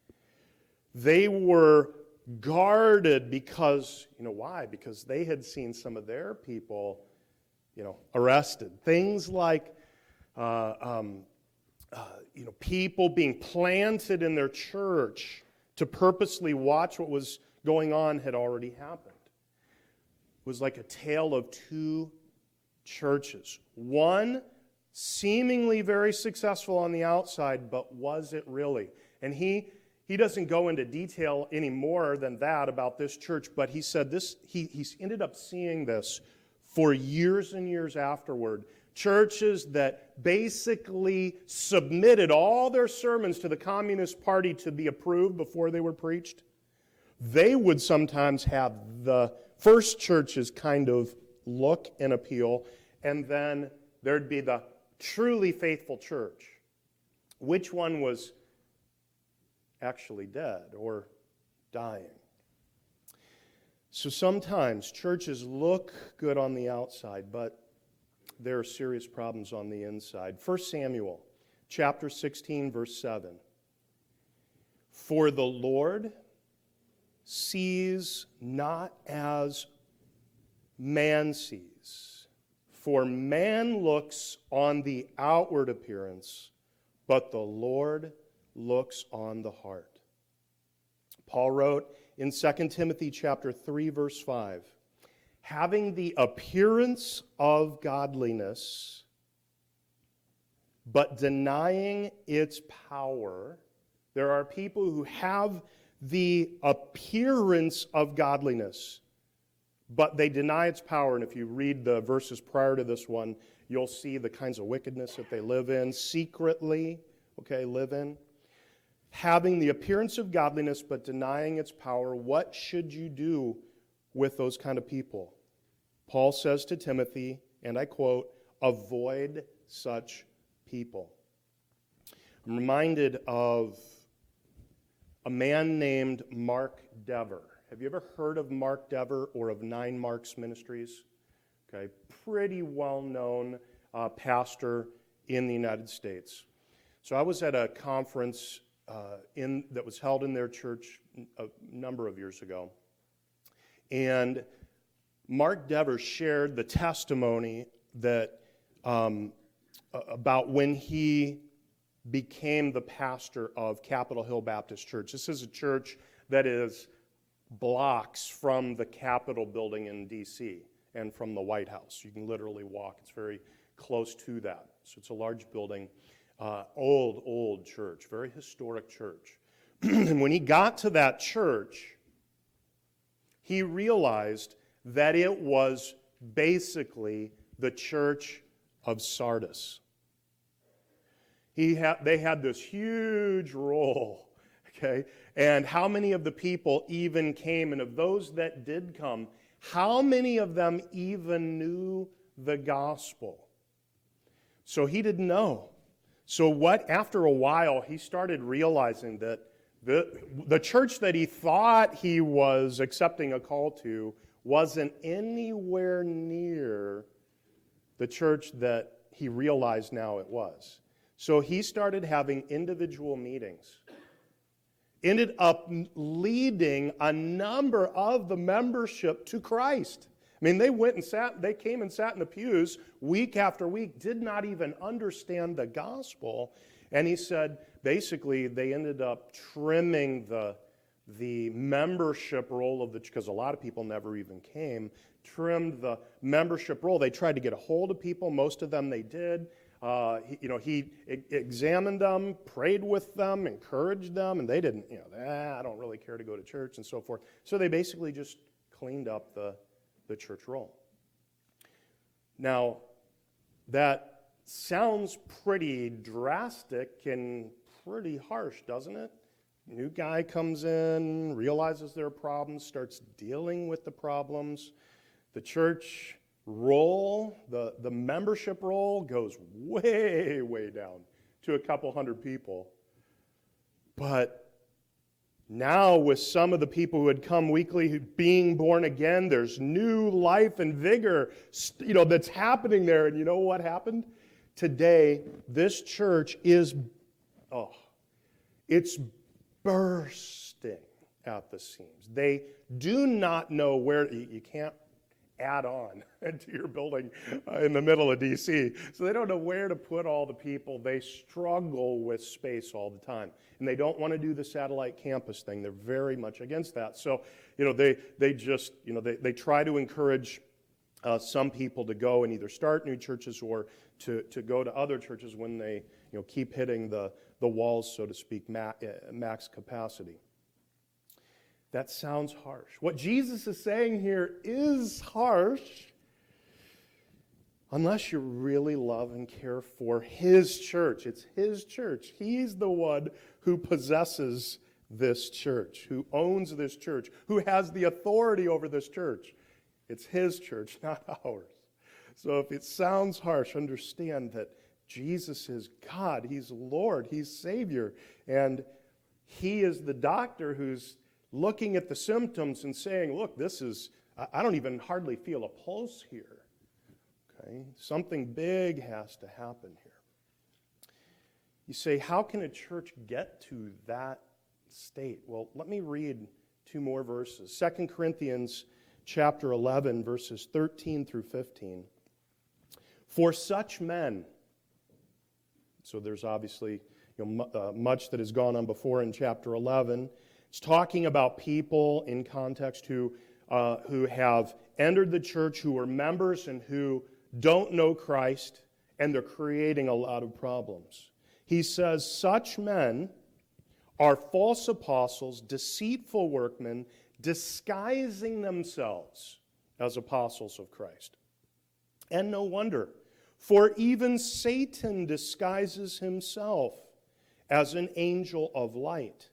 They were guarded because, you know why? Because they had seen some of their people, you know, arrested. Things like uh, um, Uh, you know, people being planted in their church to purposely watch what was going on had already happened. It was like a tale of two churches. One seemingly very successful on the outside, but was it really? And he he doesn't go into detail any more than that about this church, but he said this. He he ended up seeing this for years and years afterward. Churches that basically submitted all their sermons to the Communist Party to be approved before they were preached, they would sometimes have the first church's kind of look and appeal, and then there'd be the truly faithful church. Which one was actually dead or dying? So sometimes churches look good on the outside, but there are serious problems on the inside. First Samuel chapter sixteen, verse seven. For the Lord sees not as man sees. For man looks on the outward appearance, but the Lord looks on the heart. Paul wrote in Second Timothy chapter three, verse five, having the appearance of godliness, but denying its power. There are people who have the appearance of godliness, but they deny its power. And if you read the verses prior to this one, you'll see the kinds of wickedness that they live in, secretly, okay, live in. Having the appearance of godliness, but denying its power, what should you do with those kind of people? Paul says to Timothy, and I quote, avoid such people. I'm reminded of a man named Mark Dever. Have you ever heard of Mark Dever or of Nine Marks Ministries? Okay, pretty well-known uh, pastor in the United States. So I was at a conference uh, in that was held in their church a number of years ago, and Mark Dever shared the testimony that um, about when he became the pastor of Capitol Hill Baptist Church. This is a church that is blocks from the Capitol building in D C and from the White House. You can literally walk. It's very close to that. So it's a large building, uh, old, old church, very historic church. And when he got to that church, he realized that it was basically the church of Sardis. He had, they had this huge roll, okay? And how many of the people even came? And of those that did come, how many of them even knew the gospel? So he didn't know. So what? After a while, he started realizing that the, the church that he thought he was accepting a call to wasn't anywhere near the church that he realized now it was. So he started having individual meetings. Ended up leading a number of the membership to Christ. I mean, they went and sat, they came and sat in the pews week after week, did not even understand the gospel. And he said, basically, they ended up trimming the, the membership roll of the, because a lot of people never even came, trimmed the membership roll. They tried to get a hold of people. Most of them they did. Uh, he, you know, he examined them, prayed with them, encouraged them, and they didn't, you know, ah, I don't really care to go to church and so forth. So they basically just cleaned up the, the church roll. Now, that sounds pretty drastic and pretty harsh, doesn't it? New guy comes in, realizes there are problems, starts dealing with the problems. The church roll, the, the membership roll goes way, way down to a couple hundred people. But now with some of the people who had come weekly who being born again, there's new life and vigor, you know, that's happening there. And you know what happened? Today, this church is, oh, it's bursting at the seams. They do not know where, you can't add on to your building uh, in the middle of D C. So they don't know where to put all the people. They struggle with space all the time. And they don't want to do the satellite campus thing. They're very much against that. So, you know, they, they just, you know, they, they try to encourage uh, some people to go and either start new churches or to, to go to other churches when they, you know, keep hitting the, the walls, so to speak, ma- uh, max capacity. That sounds harsh. What Jesus is saying here is harsh unless you really love and care for His church. It's His church. He's the one who possesses this church, who owns this church, who has the authority over this church. It's His church, not ours. So if it sounds harsh, understand that Jesus is God. He's Lord. He's Savior. And He is the doctor who's looking at the symptoms and saying, look, this is, I don't even hardly feel a pulse here. Okay? Something big has to happen here. You say, how can a church get to that state? Well, let me read two more verses. Second Corinthians chapter eleven, verses thirteen through fifteen. For such men, so there's obviously, you know, mu- uh, much that has gone on before in chapter eleven. It's talking about people in context who, uh, who have entered the church, who are members and who don't know Christ, and they're creating a lot of problems. He says, such men are false apostles, deceitful workmen, disguising themselves as apostles of Christ. And no wonder, for even Satan disguises himself as an angel of light.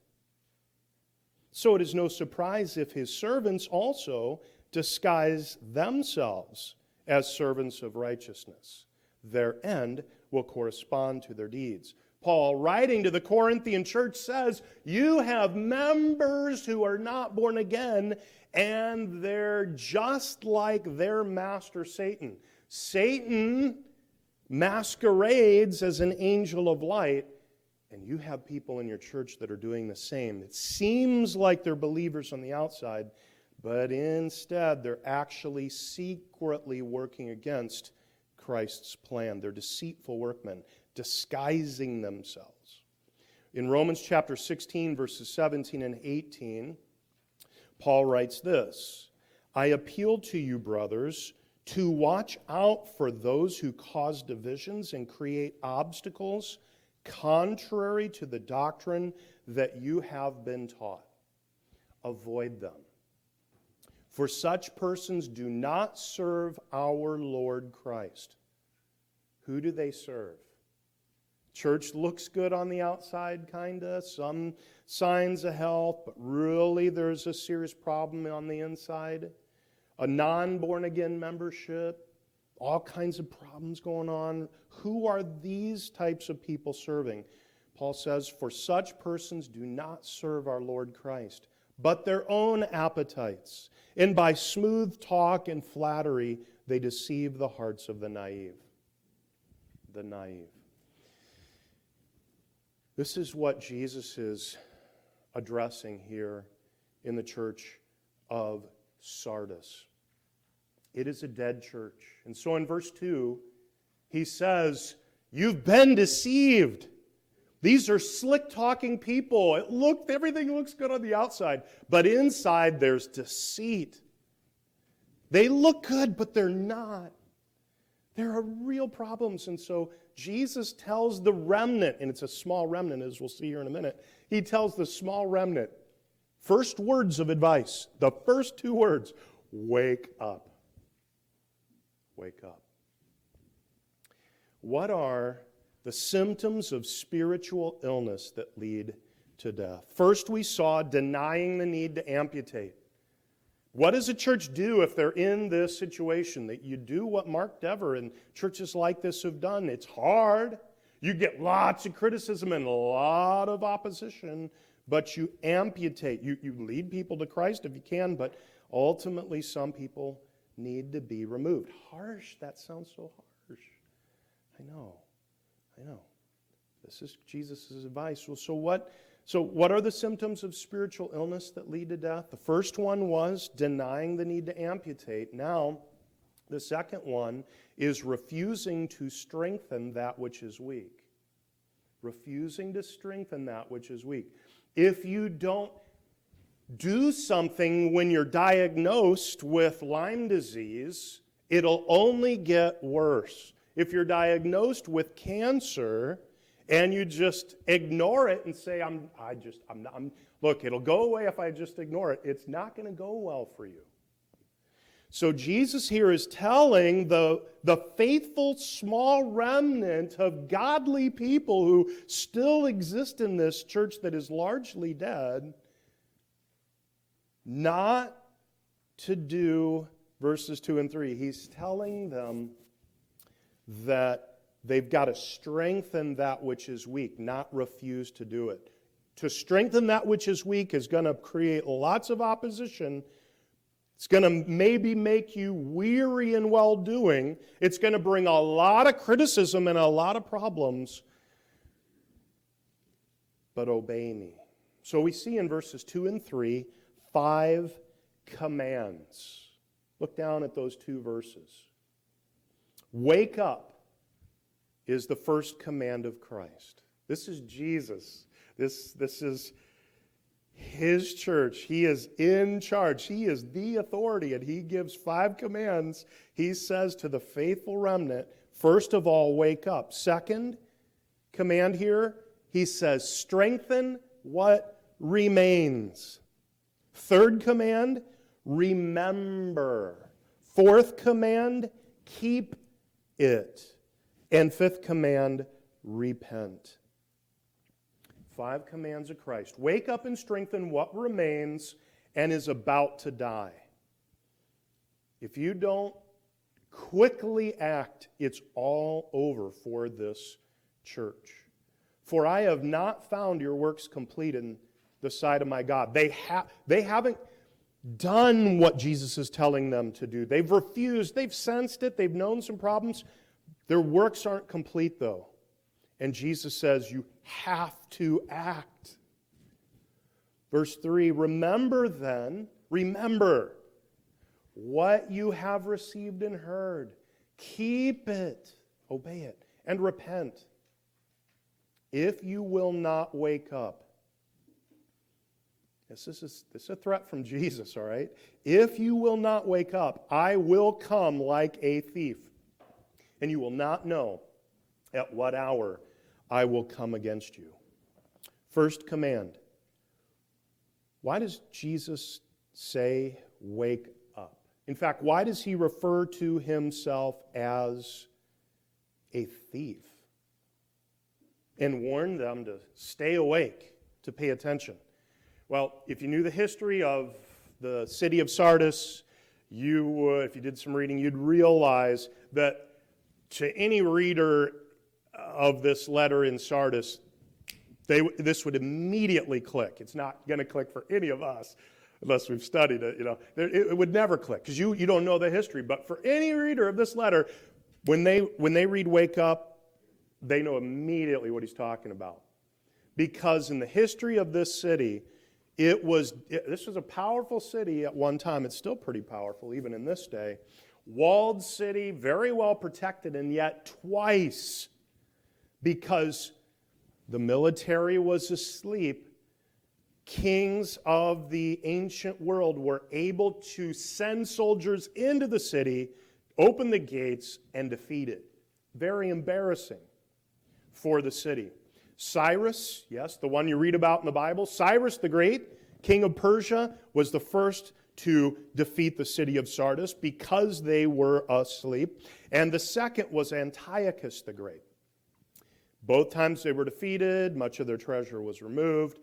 So it is no surprise if his servants also disguise themselves as servants of righteousness. Their end will correspond to their deeds. Paul, writing to the Corinthian church, says, you have members who are not born again, and they're just like their master Satan. Satan masquerades as an angel of light, and you have people in your church that are doing the same. It seems like they're believers on the outside, but instead they're actually secretly working against Christ's plan. They're deceitful workmen, disguising themselves. In Romans chapter sixteen, verses seventeen and eighteen, Paul writes this, I appeal to you, brothers, to watch out for those who cause divisions and create obstacles contrary to the doctrine that you have been taught. Avoid them. For such persons do not serve our Lord Christ. Who do they serve? Church looks good on the outside, kind of, some signs of health, but really there's a serious problem on the inside. A non-born-again membership, all kinds of problems going on. Who are these types of people serving? Paul says, for such persons do not serve our Lord Christ, but their own appetites. And by smooth talk and flattery, they deceive the hearts of the naive. The naive. This is what Jesus is addressing here in the church of Sardis. It is a dead church. And so in verse two, he says, you've been deceived. These are slick-talking people. It look, everything looks good on the outside, but inside there's deceit. They look good, but they're not. There are real problems. And so Jesus tells the remnant, and it's a small remnant, as we'll see here in a minute. He tells the small remnant, first words of advice, the first two words, wake up. Wake up. What are the symptoms of spiritual illness that lead to death? First, we saw denying the need to amputate. What does a church do if they're in this situation? That you do what Mark Dever and churches like this have done. It's hard. You get lots of criticism and a lot of opposition, but you amputate. You, you lead people to Christ if you can, but ultimately some people need to be removed. Harsh, that sounds so harsh. I know, I know. This is Jesus' advice. Well, so what, so what are the symptoms of spiritual illness that lead to death? The first one was denying the need to amputate. Now, the second one is refusing to strengthen that which is weak. Refusing to strengthen that which is weak. If you don't do something when you're diagnosed with Lyme disease, it'll only get worse. If you're diagnosed with cancer and you just ignore it and say, I'm, I just, I'm not, I'm, look, it'll go away if I just ignore it, it's not going to go well for you. So Jesus here is telling the, the faithful small remnant of godly people who still exist in this church that is largely dead, not to do verses two and three. He's telling them that they've got to strengthen that which is weak, not refuse to do it. To strengthen that which is weak is going to create lots of opposition. It's going to maybe make you weary in well-doing. It's going to bring a lot of criticism and a lot of problems. But obey me. So we see in verses two and three, five commands. Look down at those two verses. Wake up is the first command of Christ. This is Jesus. This, this is his church. He is in charge. He is the authority, and he gives five commands. He says to the faithful remnant, first of all, wake up. Second command here, he says, strengthen what remains. Third command, remember. Fourth command, keep it. And fifth command, repent. Five commands of Christ. Wake up and strengthen what remains and is about to die. If you don't quickly act, it's all over for this church. For I have not found your works complete in the sight of my God. They, ha- they haven't done what Jesus is telling them to do. They've refused. They've sensed it. They've known some problems. Their works aren't complete, though. And Jesus says, you have to act. Verse three, remember then, remember what you have received and heard. Keep it, obey it, and repent. If you will not wake up, this is, this is a threat from Jesus, all right? If you will not wake up, I will come like a thief, and you will not know at what hour I will come against you. First command. Why does Jesus say, wake up? In fact, why does he refer to himself as a thief? And warn them to stay awake, to pay attention. Well, if you knew the history of the city of Sardis, you would, if you did some reading, you'd realize that to any reader of this letter in Sardis, they, this would immediately click. It's not going to click for any of us unless we've studied it. You know, it, it would never click because you, you don't know the history. But for any reader of this letter, when they when they read "wake up," they know immediately what he's talking about, because in the history of this city, it was it, this was a powerful city at one time. It's still pretty powerful even in this day. Walled city, very well protected, and yet twice, because the military was asleep, kings of the ancient world were able to send soldiers into the city, open the gates, and defeat it. Very embarrassing for the city. Cyrus, yes, the one you read about in the Bible, Cyrus the Great, king of Persia, was the first to defeat the city of Sardis because they were asleep. And the second was Antiochus the Great. Both times they were defeated, much of their treasure was removed.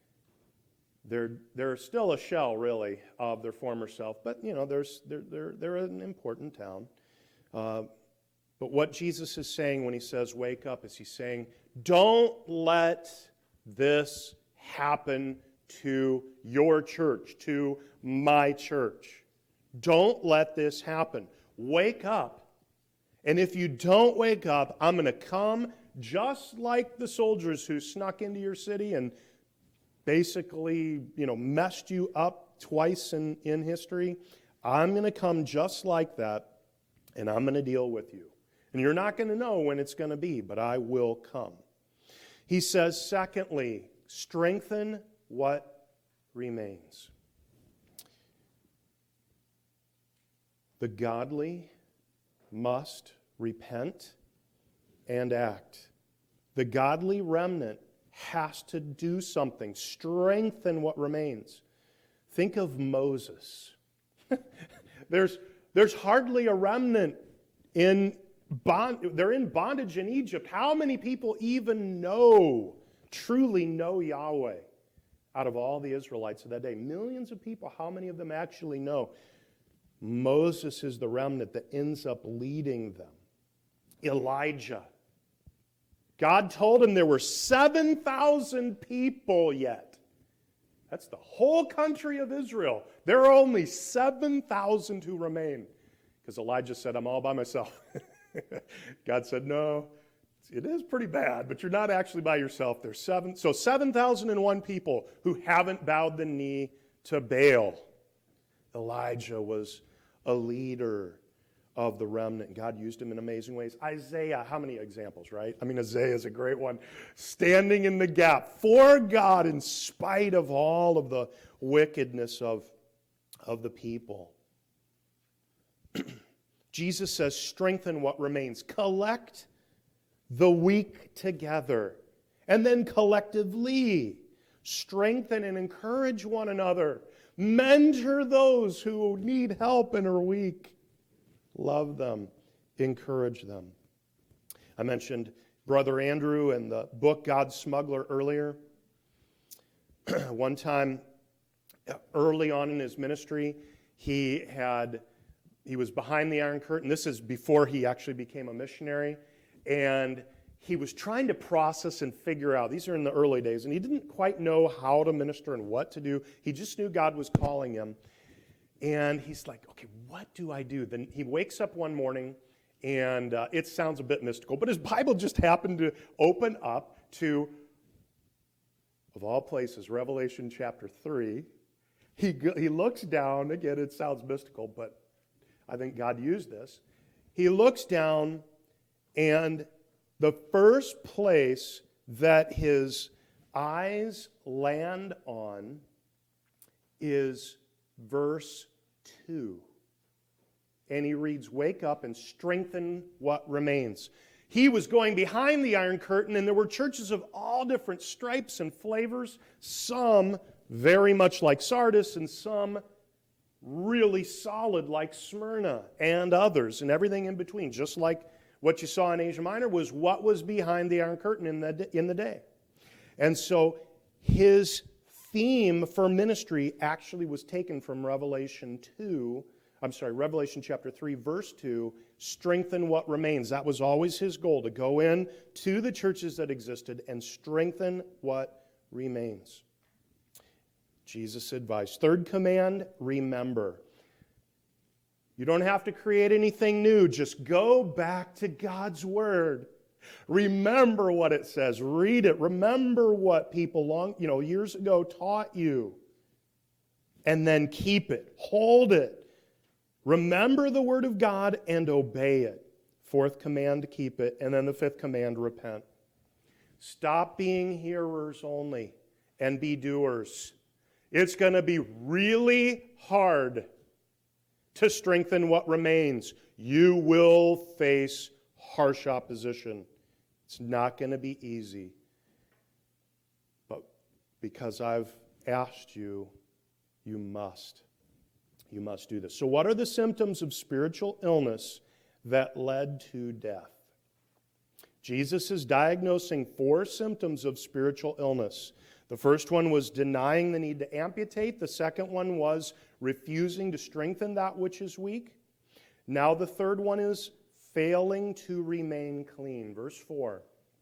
They're, they're still a shell, really, of their former self, but, you know, there's, they're, they're, they're an important town. Uh, but what Jesus is saying when he says, wake up, is he's saying, don't let this happen to your church, to my church. Don't let this happen. Wake up. And if you don't wake up, I'm going to come just like the soldiers who snuck into your city and basically, you know, messed you up twice in, in history. I'm going to come just like that, and I'm going to deal with you. And you're not going to know when it's going to be, but I will come. He says, secondly, strengthen what remains. The godly must repent and act. The godly remnant has to do something, strengthen what remains. Think of Moses. there's, there's hardly a remnant in bond. They're in bondage in Egypt. How many people even know, truly know Yahweh out of all the Israelites of that day? Millions of people. How many of them actually know? Moses is the remnant that ends up leading them. Elijah. God told him there were seven thousand people yet. That's the whole country of Israel. There are only seven thousand who remain. Because Elijah said, I'm all by myself. God said, no, it is pretty bad, but you're not actually by yourself. There's seven. So seven thousand one people who haven't bowed the knee to Baal. Elijah was a leader of the remnant. God used him in amazing ways. Isaiah, how many examples, right? I mean, Isaiah is a great one. Standing in the gap for God in spite of all of the wickedness of, of the people. Jesus says, strengthen what remains. Collect the weak together. And then collectively, strengthen and encourage one another. Mentor those who need help and are weak. Love them. Encourage them. I mentioned Brother Andrew and the book God's Smuggler earlier. One time, early on in his ministry, he had he was behind the Iron Curtain. This is before he actually became a missionary. And he was trying to process and figure out, these are in the early days, and he didn't quite know how to minister and what to do. He just knew God was calling him. And he's like, okay, what do I do? Then he wakes up one morning, and uh, it sounds a bit mystical, but his Bible just happened to open up to, of all places, Revelation chapter three. He, go, he looks down, again, it sounds mystical, but I think God used this. He looks down, and the first place that his eyes land on is verse two. And he reads, wake up and strengthen what remains. He was going behind the Iron Curtain, and there were churches of all different stripes and flavors, some very much like Sardis, and some really solid like Smyrna, and others, and everything in between, just like what you saw in Asia Minor was what was behind the Iron Curtain in the, in the day. And so his theme for ministry actually was taken from Revelation two, I'm sorry, Revelation chapter three, verse two, strengthen what remains. That was always his goal, to go in to the churches that existed and strengthen what remains. Jesus' advice. Third command, remember. You don't have to create anything new. Just go back to God's Word. Remember what it says. Read it. Remember what people long, you know, years ago taught you. And then keep it. Hold it. Remember the Word of God and obey it. Fourth command, keep it. And then the fifth command, repent. Stop being hearers only and be doers. It's going to be really hard to strengthen what remains. You will face harsh opposition. It's not going to be easy. But because I've asked you, you must. You must do this. So what are the symptoms of spiritual illness that led to death? Jesus is diagnosing four symptoms of spiritual illness. The first one was denying the need to amputate. The second one was refusing to strengthen that which is weak. Now the third one is failing to remain clean. Verse four.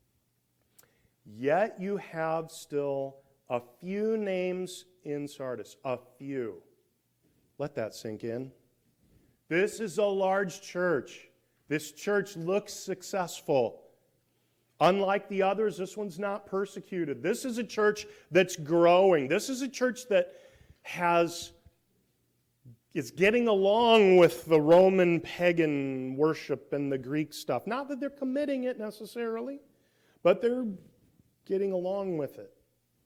Yet you have still a few names in Sardis. A few. Let that sink in. This is a large church. This church looks successful. Unlike the others, this one's not persecuted. This is a church that's growing. This is a church that has is getting along with the Roman pagan worship and the Greek stuff. Not that they're committing it necessarily, but they're getting along with it.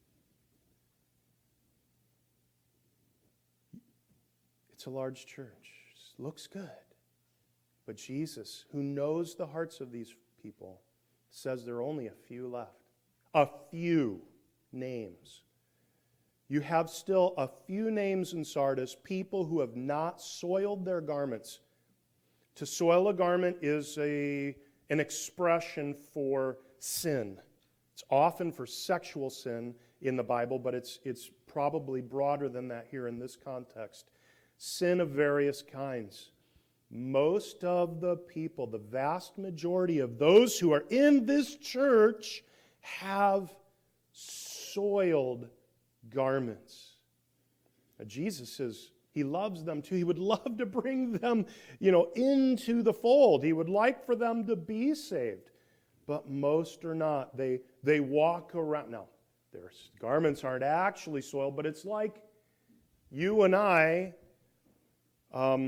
It's a large church. It looks good. But Jesus, who knows the hearts of these people, says there are only a few left. A few names. You have still a few names in Sardis, people who have not soiled their garments. To soil a garment is a, an expression for sin. It's often for sexual sin in the Bible, but it's, it's probably broader than that here in this context. Sin of various kinds. Most of the people, the vast majority of those who are in this church have soiled garments. Now, Jesus says he loves them too. He would love to bring them, you know, into the fold. He would like for them to be saved. But most are not. They, they walk around. Now, their garments aren't actually soiled, but it's like you and I... Um,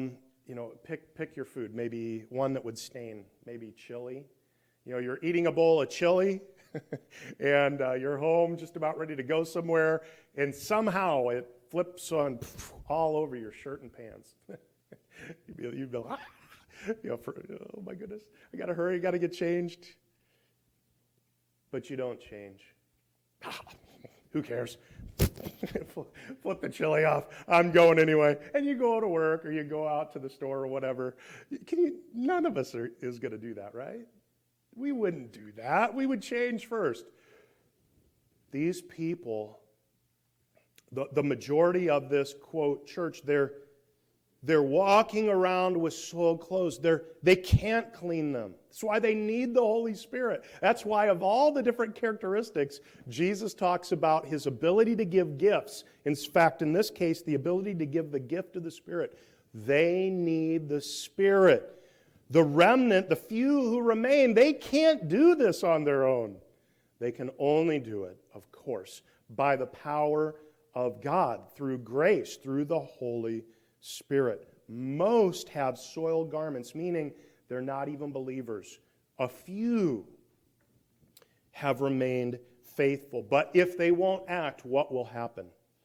you know, pick pick your food. Maybe one that would stain. Maybe chili. You know, you're eating a bowl of chili, and uh, you're home, just about ready to go somewhere, and somehow it flips on all over your shirt and pants. you'd be, you'd be like, ah! you know, for, oh my goodness, I gotta hurry, I gotta get changed. But you don't change. Who cares? Flip the chili off. I'm going anyway. And you go to work or you go out to the store or whatever. Can you? None of us are, is going to do that, right? We wouldn't do that. We would change first. These people, the, the majority of this, quote, church, they're, they're walking around with soiled clothes. They're, they can't clean them. That's why they need the Holy Spirit. That's why of all the different characteristics, Jesus talks about his ability to give gifts. In fact, in this case, the ability to give the gift of the Spirit. They need the Spirit. The remnant, the few who remain, they can't do this on their own. They can only do it, of course, by the power of God, through grace, through the Holy Spirit. Most have soiled garments, meaning they're not even believers. A few have remained faithful. But if they won't act, what will happen?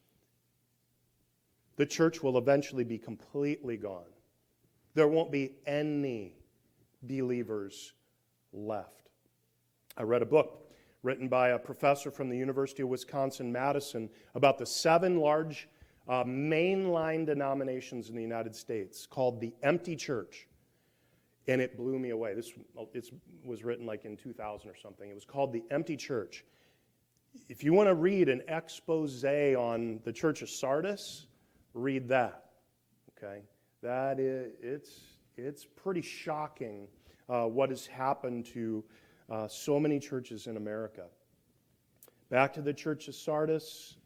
The church will eventually be completely gone. There won't be any believers left. I read a book written by a professor from the University of Wisconsin-Madison about the seven large uh, mainline denominations in the United States called the Empty Church. And it blew me away. This it was written like in two thousand or something. It was called The Empty Church. If you want to read an expose on the Church of Sardis, read that. Okay, that is it's it's pretty shocking uh, what has happened to uh, so many churches in America. Back to the Church of Sardis.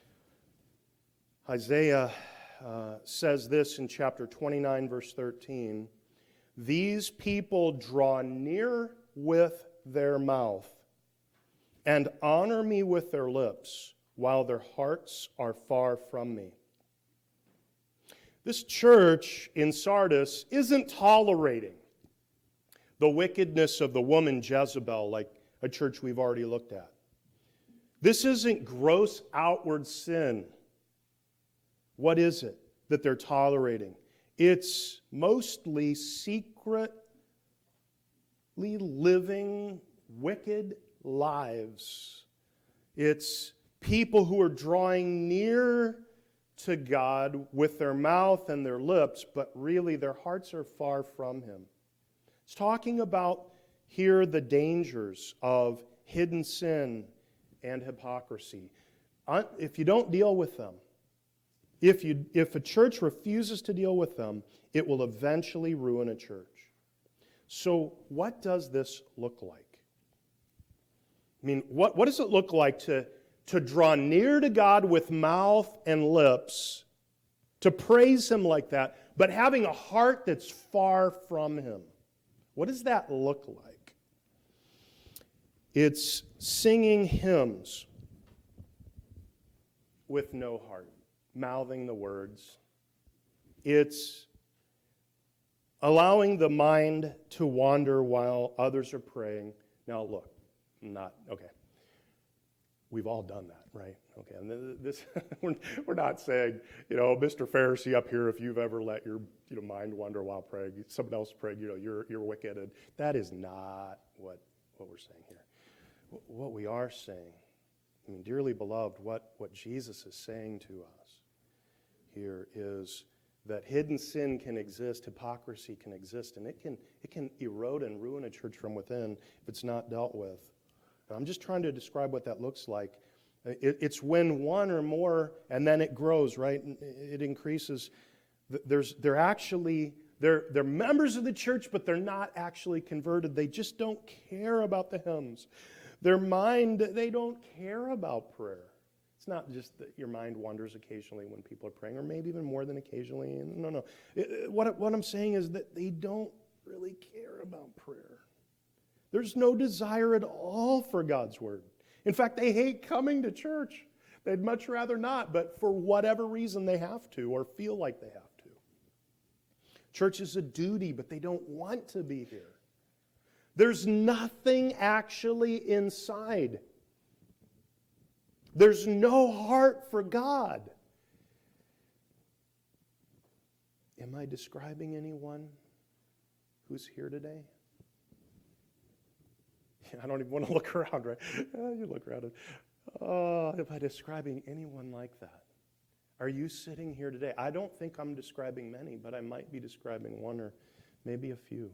Isaiah uh, says this in chapter twenty-nine, verse thirteen. These people draw near with their mouth and honor me with their lips, while their hearts are far from me. This church in Sardis isn't tolerating the wickedness of the woman Jezebel like a church we've already looked at. This isn't gross outward sin. What is it that they're tolerating? It's mostly secretly living wicked lives. It's people who are drawing near to God with their mouth and their lips, but really their hearts are far from Him. It's talking about here the dangers of hidden sin and hypocrisy. If you don't deal with them, If you if a church refuses to deal with them, it will eventually ruin a church. So what does this look like? I mean, what, what does it look like to, to draw near to God with mouth and lips, to praise Him like that, but having a heart that's far from Him? What does that look like? It's singing hymns with no heart, mouthing the words. It's allowing the mind to wander while others are praying. Now look, not, okay. We've all done that, right? Okay, and this we're, we're not saying, you know, Mister Pharisee up here, if you've ever let your you know mind wander while praying, someone else prayed, you know, you're you're wicked. And that is not what, what we're saying here. What we are saying, I mean, dearly beloved, what, what Jesus is saying to us here is that hidden sin can exist, hypocrisy can exist, and it can it can erode and ruin a church from within if it's not dealt with. And I'm just trying to describe what that looks like. It, it's when one or more, and then it grows, right? It increases. There's they're actually they're they're members of the church, but they're not actually converted. They just don't care about the hymns. Their mind, they don't care about prayer. It's not just that your mind wanders occasionally when people are praying, or maybe even more than occasionally. No, no. It, what, what I'm saying is that they don't really care about prayer. There's no desire at all for God's word. In fact, they hate coming to church. They'd much rather not, but for whatever reason they have to or feel like they have to. Church is a duty, but they don't want to be here. There's nothing actually inside. There's no heart for God. Am I describing anyone who's here today? I don't even want to look around, right? You look around. And, oh, am I describing anyone like that? Are you sitting here today? I don't think I'm describing many, but I might be describing one or maybe a few.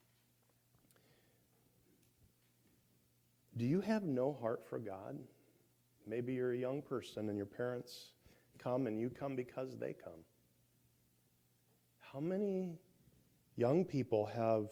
Do you have no heart for God? Maybe you're a young person and your parents come and you come because they come. How many young people have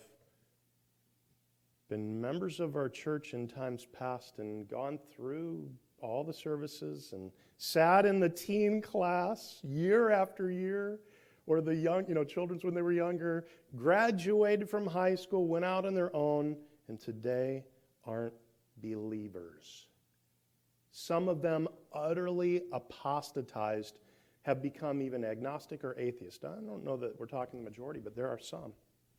been members of our church in times past and gone through all the services and sat in the teen class year after year, or the young, you know, children's when they were younger, graduated from high school, went out on their own, and today aren't believers. Some of them utterly apostatized, have become even agnostic or atheist. I don't know that we're talking the majority, but there are some.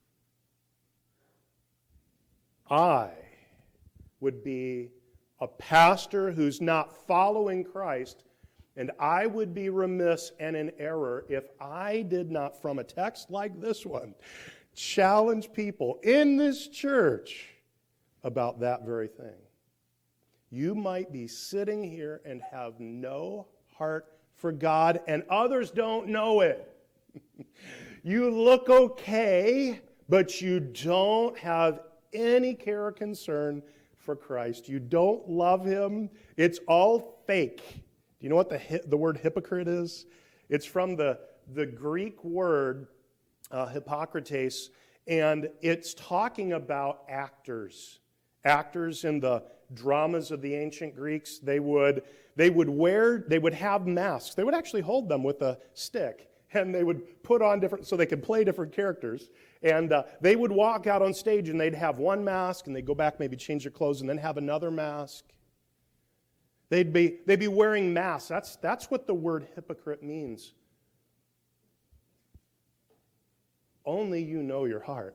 I would be a pastor who's not following Christ, and I would be remiss and in error if I did not, from a text like this one, challenge people in this church about that very thing. You might be sitting here and have no heart for God, and others don't know it. You look okay, but you don't have any care or concern for Christ. You don't love Him. It's all fake. Do you know what the the word hypocrite is? It's from the, the Greek word uh, Hippocrates, and it's talking about actors. Actors in the dramas of the ancient Greeks, they would they would wear, they would have masks. They would actually hold them with a stick, and they would put on different, so they could play different characters. And uh, they would walk out on stage, and they'd have one mask, and they'd go back, maybe change their clothes, and then have another mask. They'd be they'd be wearing masks. That's that's what the word hypocrite means. Only you know your heart.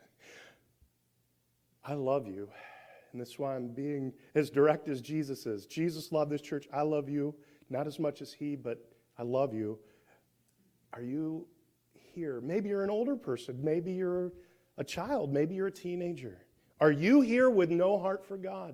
I love you. And that's why I'm being as direct as Jesus is. Jesus loved this church. I love you, not as much as He, but I love you. Are you here? Maybe you're an older person. Maybe you're a child. Maybe you're a teenager. Are you here with no heart for God?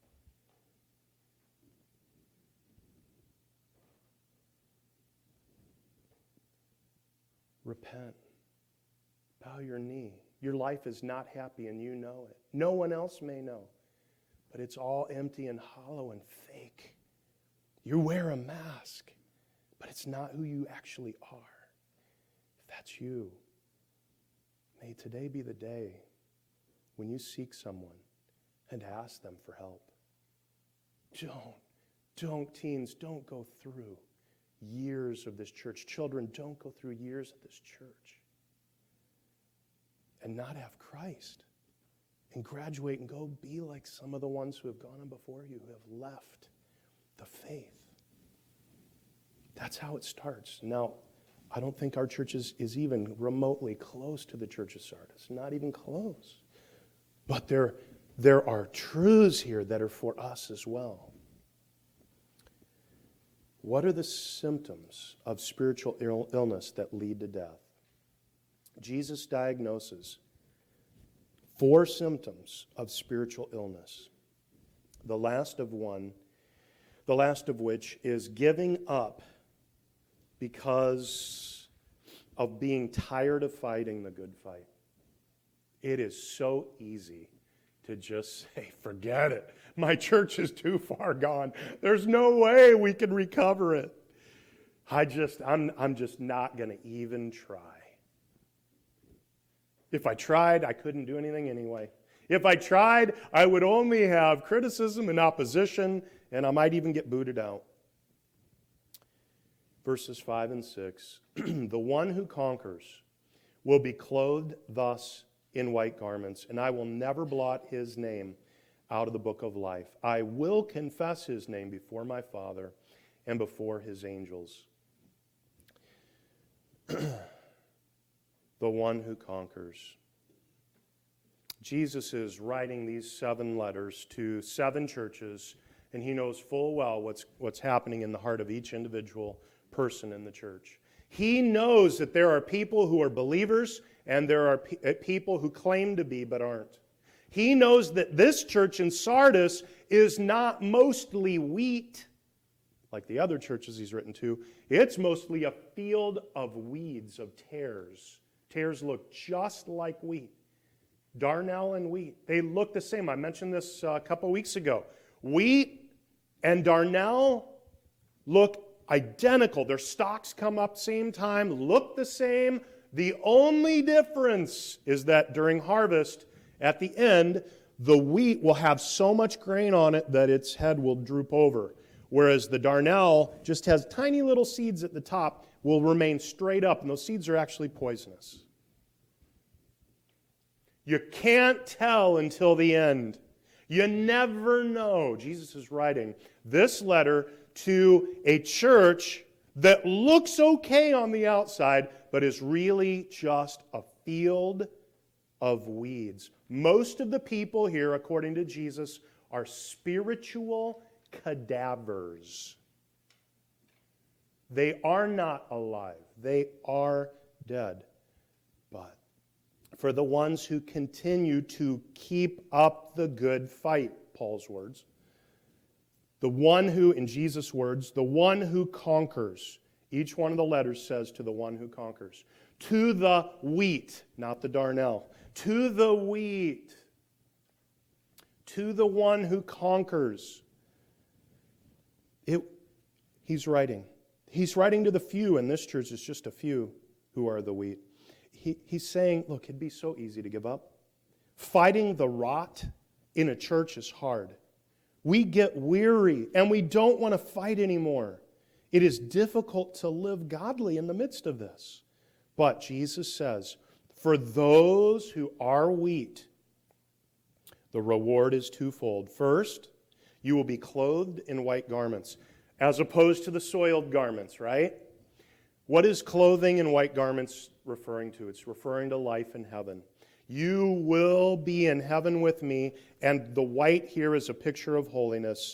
Repent. Bow your knee. Your life is not happy and you know it. No one else may know. But it's all empty and hollow and fake. You wear a mask, but it's not who you actually are. If that's you, may today be the day when you seek someone and ask them for help. Don't, don't, teens, don't go through years of this church. Children, don't go through years of this church and not have Christ. And graduate and go be like some of the ones who have gone on before you, who have left the faith. That's how it starts. Now, I don't think our church is, is even remotely close to the Church of Sardis. Not even close. But there, there are truths here that are for us as well. What are the symptoms of spiritual Ill- illness that lead to death? Jesus diagnoses four symptoms of spiritual illness. The last of one, the last of which is giving up because of being tired of fighting the good fight. It is so easy to just say, forget it. My church is too far gone. There's no way we can recover it. I just, I'm, I'm just not going to even try. If I tried, I couldn't do anything anyway. If I tried, I would only have criticism and opposition, and I might even get booted out. Verses five and six, the one who conquers will be clothed thus in white garments, and I will never blot his name out of the book of life. I will confess his name before my Father and before his angels. the one who conquers. Jesus is writing these seven letters to seven churches, and he knows full well what's, what's happening in the heart of each individual person in the church. He knows that there are people who are believers and there are pe- people who claim to be but aren't. He knows that this church in Sardis is not mostly wheat, like the other churches he's written to. It's mostly a field of weeds, of tares. Tares look just like wheat. Darnel and wheat, they look the same. I mentioned this a couple weeks ago. Wheat and darnel look identical. Their stalks come up same time, look the same. The only difference is that during harvest, at the end, the wheat will have so much grain on it that its head will droop over, whereas the darnel just has tiny little seeds at the top, will remain straight up, and those seeds are actually poisonous. You can't tell until the end. You never know. Jesus is writing this letter to a church that looks okay on the outside, but is really just a field of weeds. Most of the people here, according to Jesus, are spiritual cadavers. They are not alive. They are dead. But for the ones who continue to keep up the good fight, Paul's words, the one who, in Jesus' words, the one who conquers, each one of the letters says to the one who conquers, to the wheat, not the darnel, to the wheat, to the one who conquers. It, he's writing. He's writing to the few, and this church is just a few who are the wheat. He, he's saying, look, it'd be so easy to give up. Fighting the rot in a church is hard. We get weary, and we don't want to fight anymore. It is difficult to live godly in the midst of this. But Jesus says, for those who are wheat, the reward is twofold. First, you will be clothed in white garments, as opposed to the soiled garments, right? What is clothing in white garments referring to? It's referring to life in heaven. You will be in heaven with me, and the white here is a picture of holiness.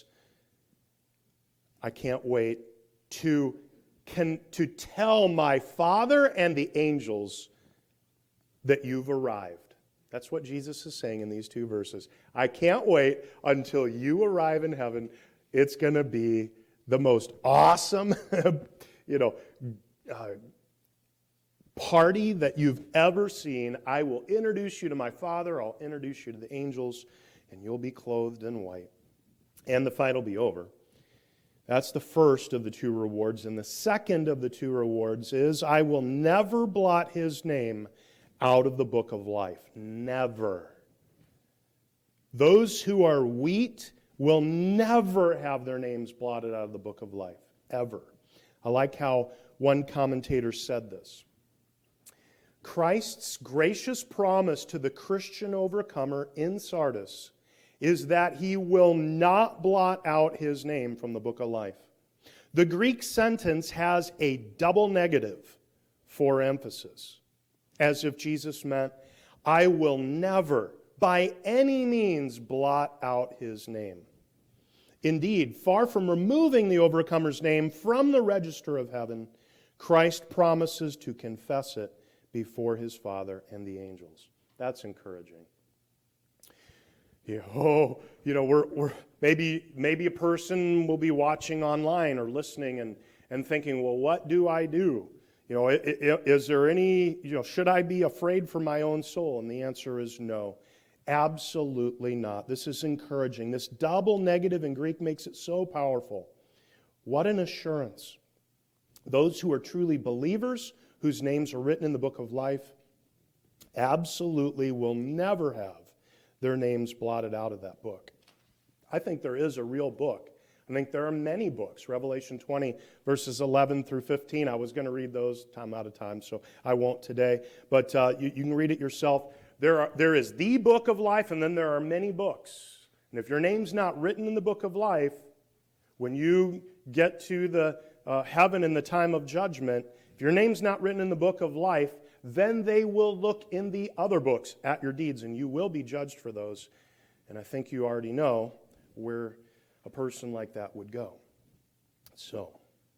I can't wait to, can, to tell my Father and the angels that you've arrived. That's what Jesus is saying in these two verses. I can't wait until you arrive in heaven. It's going to be the most awesome, you know, uh, party that you've ever seen. I will introduce you to my Father. I'll introduce you to the angels, and you'll be clothed in white. And the fight will be over. That's the first of the two rewards. And the second of the two rewards is, I will never blot his name out of the book of life. Never. Those who are wheat will never have their names blotted out of the book of life. Ever. I like how one commentator said this. Christ's gracious promise to the Christian overcomer in Sardis is that he will not blot out his name from the book of life. The Greek sentence has a double negative for emphasis, as if Jesus meant, I will never, by any means, blot out his name. Indeed, far from removing the overcomer's name from the register of heaven, Christ promises to confess it before his Father and the angels. That's encouraging. Yeah, oh, you know, we're, we're maybe maybe a person will be watching online or listening and, and thinking, well, what do I do? You know, is there any, you know, should I be afraid for my own soul? And the answer is no. Absolutely not. This is encouraging. This double negative in Greek makes it so powerful. What an assurance. Those who are truly believers, whose names are written in the book of life, absolutely will never have their names blotted out of that book. I think there is a real book. I think there are many books. Revelation twenty, verses eleven through fifteen. I was going to read those. I'm out of time, so I won't today. But uh, you, you can read it yourself. There, are, there is the book of life, and then there are many books. And if your name's not written in the book of life, when you get to the uh, heaven in the time of judgment, if your name's not written in the book of life, then they will look in the other books at your deeds, and you will be judged for those. And I think you already know where a person like that would go. So,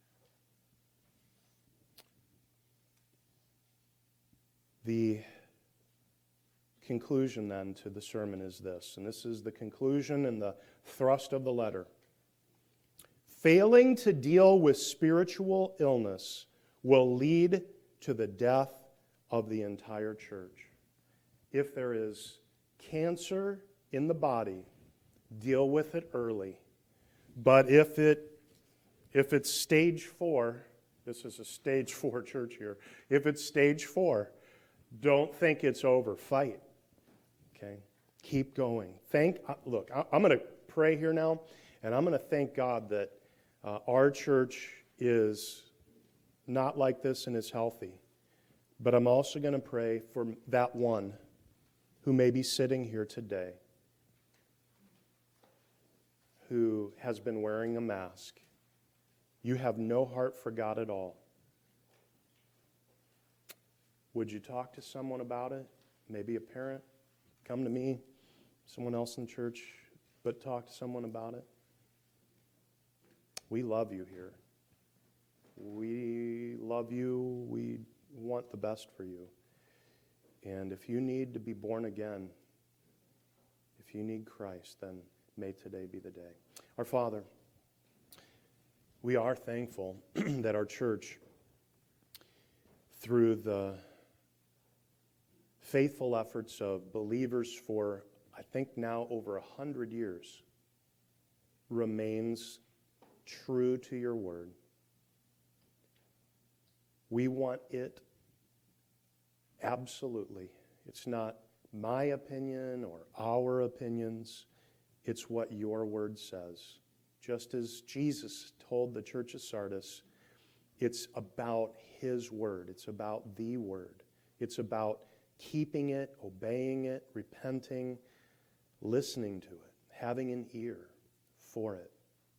the conclusion then to the sermon is this, and this is the conclusion and the thrust of the letter. Failing to deal with spiritual illness will lead to the death of the entire church. If there is cancer in the body, deal with it early. But if it if it's stage four, this is a stage four church here. If it's stage four, don't think it's over. Fight. Okay? Keep going. Thank look, I'm going to pray here now, and I'm going to thank God that uh, our church is not like this and is healthy. But I'm also going to pray for that one who may be sitting here today who has been wearing a mask. You have no heart for God at all. Would you talk to someone about it? Maybe a parent? Come to me, someone else in church, but talk to someone about it. We love you here. We love you. We want the best for you. And if you need to be born again, if you need Christ, then may today be the day. Our Father, we are thankful that our church, through the faithful efforts of believers for, I think now over a hundred years, remains true to your word. We want it absolutely. It's not my opinion or our opinions. It's what your word says. Just as Jesus told the church of Sardis, it's about his word. It's about the word. It's about keeping it, obeying it, repenting, listening to it, having an ear for it.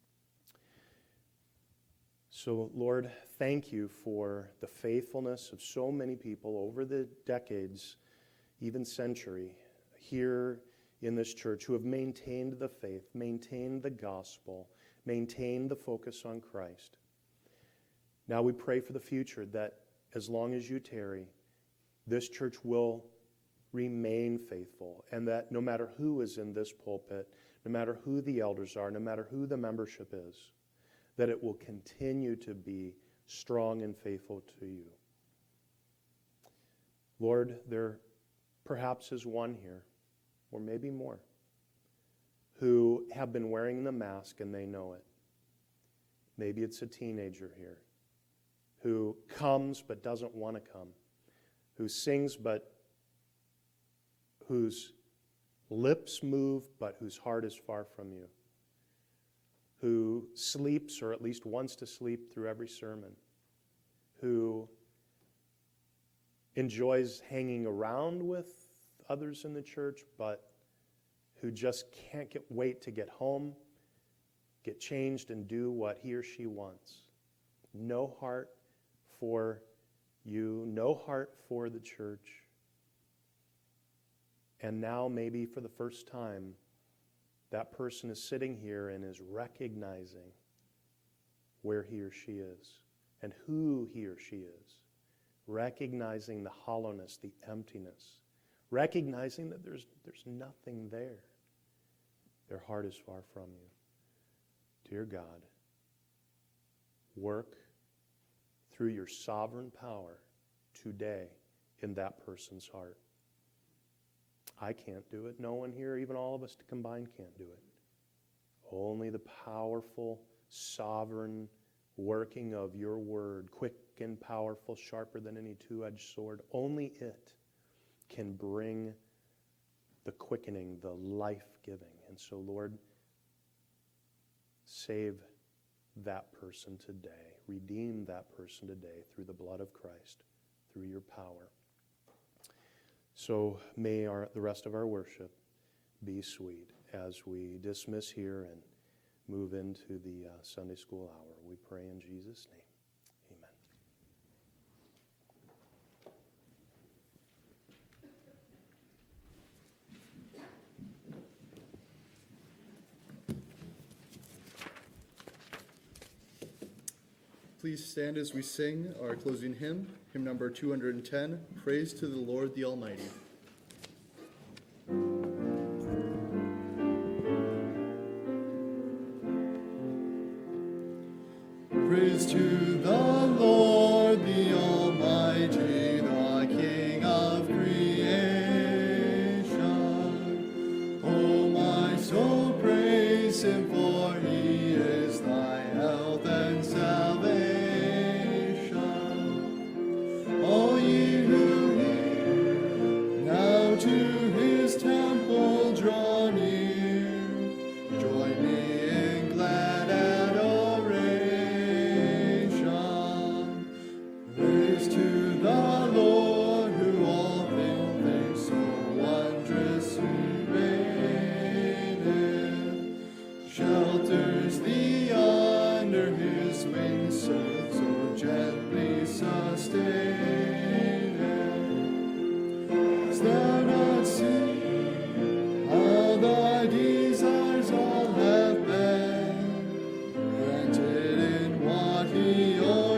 So, Lord, thank you for the faithfulness of so many people over the decades, even century, here in this church who have maintained the faith, maintained the gospel, maintained the focus on Christ. Now we pray for the future that as long as you tarry, this church will remain faithful, and that no matter who is in this pulpit, no matter who the elders are, no matter who the membership is, that it will continue to be strong and faithful to you. Lord, there perhaps is one here, or maybe more, who have been wearing the mask and they know it. Maybe it's a teenager here who comes but doesn't want to come, who sings but whose lips move but whose heart is far from you, who sleeps or at least wants to sleep through every sermon, who enjoys hanging around with others in the church, but who just can't get, wait to get home, get changed, and do what he or she wants. No heart for you, no heart for the church. And now maybe for the first time, that person is sitting here and is recognizing where he or she is and who he or she is, recognizing the hollowness, the emptiness, recognizing that there's, there's nothing there. Their heart is far from you. Dear God, work through your sovereign power today in that person's heart. I can't do it. No one here, even all of us combined, can't do it. Only the powerful, sovereign working of your word, quick and powerful, sharper than any two-edged sword, only it can bring the quickening, the life-giving. And so, Lord, save that person today. Redeem that person today through the blood of Christ, through your power. So may our, the rest of our worship be sweet as we dismiss here and move into the uh, Sunday school hour. We pray in Jesus' name. Amen. Please stand as we sing our closing hymn, hymn number two hundred ten, Praise to the Lord the Almighty. Praise to the Lord the Almighty, the King of creation. O my soul, praise him, for he is thy health and salvation. All ye who hear, now to his temple draw near. Join me in glad adoration. Praise to the Lord, who all things so wondrously reigneth. Shelters thee under his wings, so, so gently sustaineth. Hast thou not seen how thy desires all have been granted in what he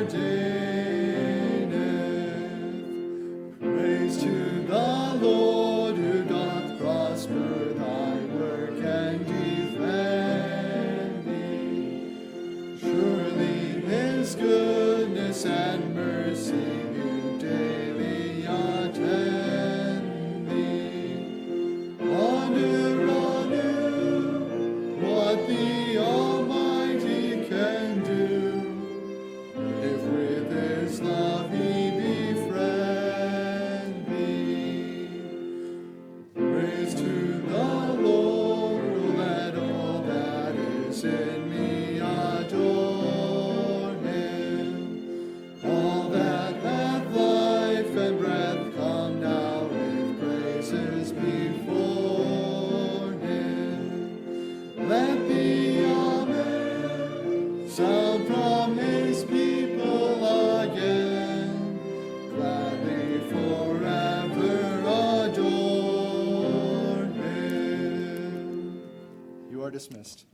ordaineth? Praise to the Lord, who doth prosper thy work and defend thee. Surely his goodness and mercy do daily attend thee. Wonder anew what the Almighty can do, if with his love he befriend thee. Praise to the Lord, oh, let all that is in me adore him. All that hath life and breath, come now with praises before him. Let the Amen sound from his people again, gladly forever adore him. You are dismissed.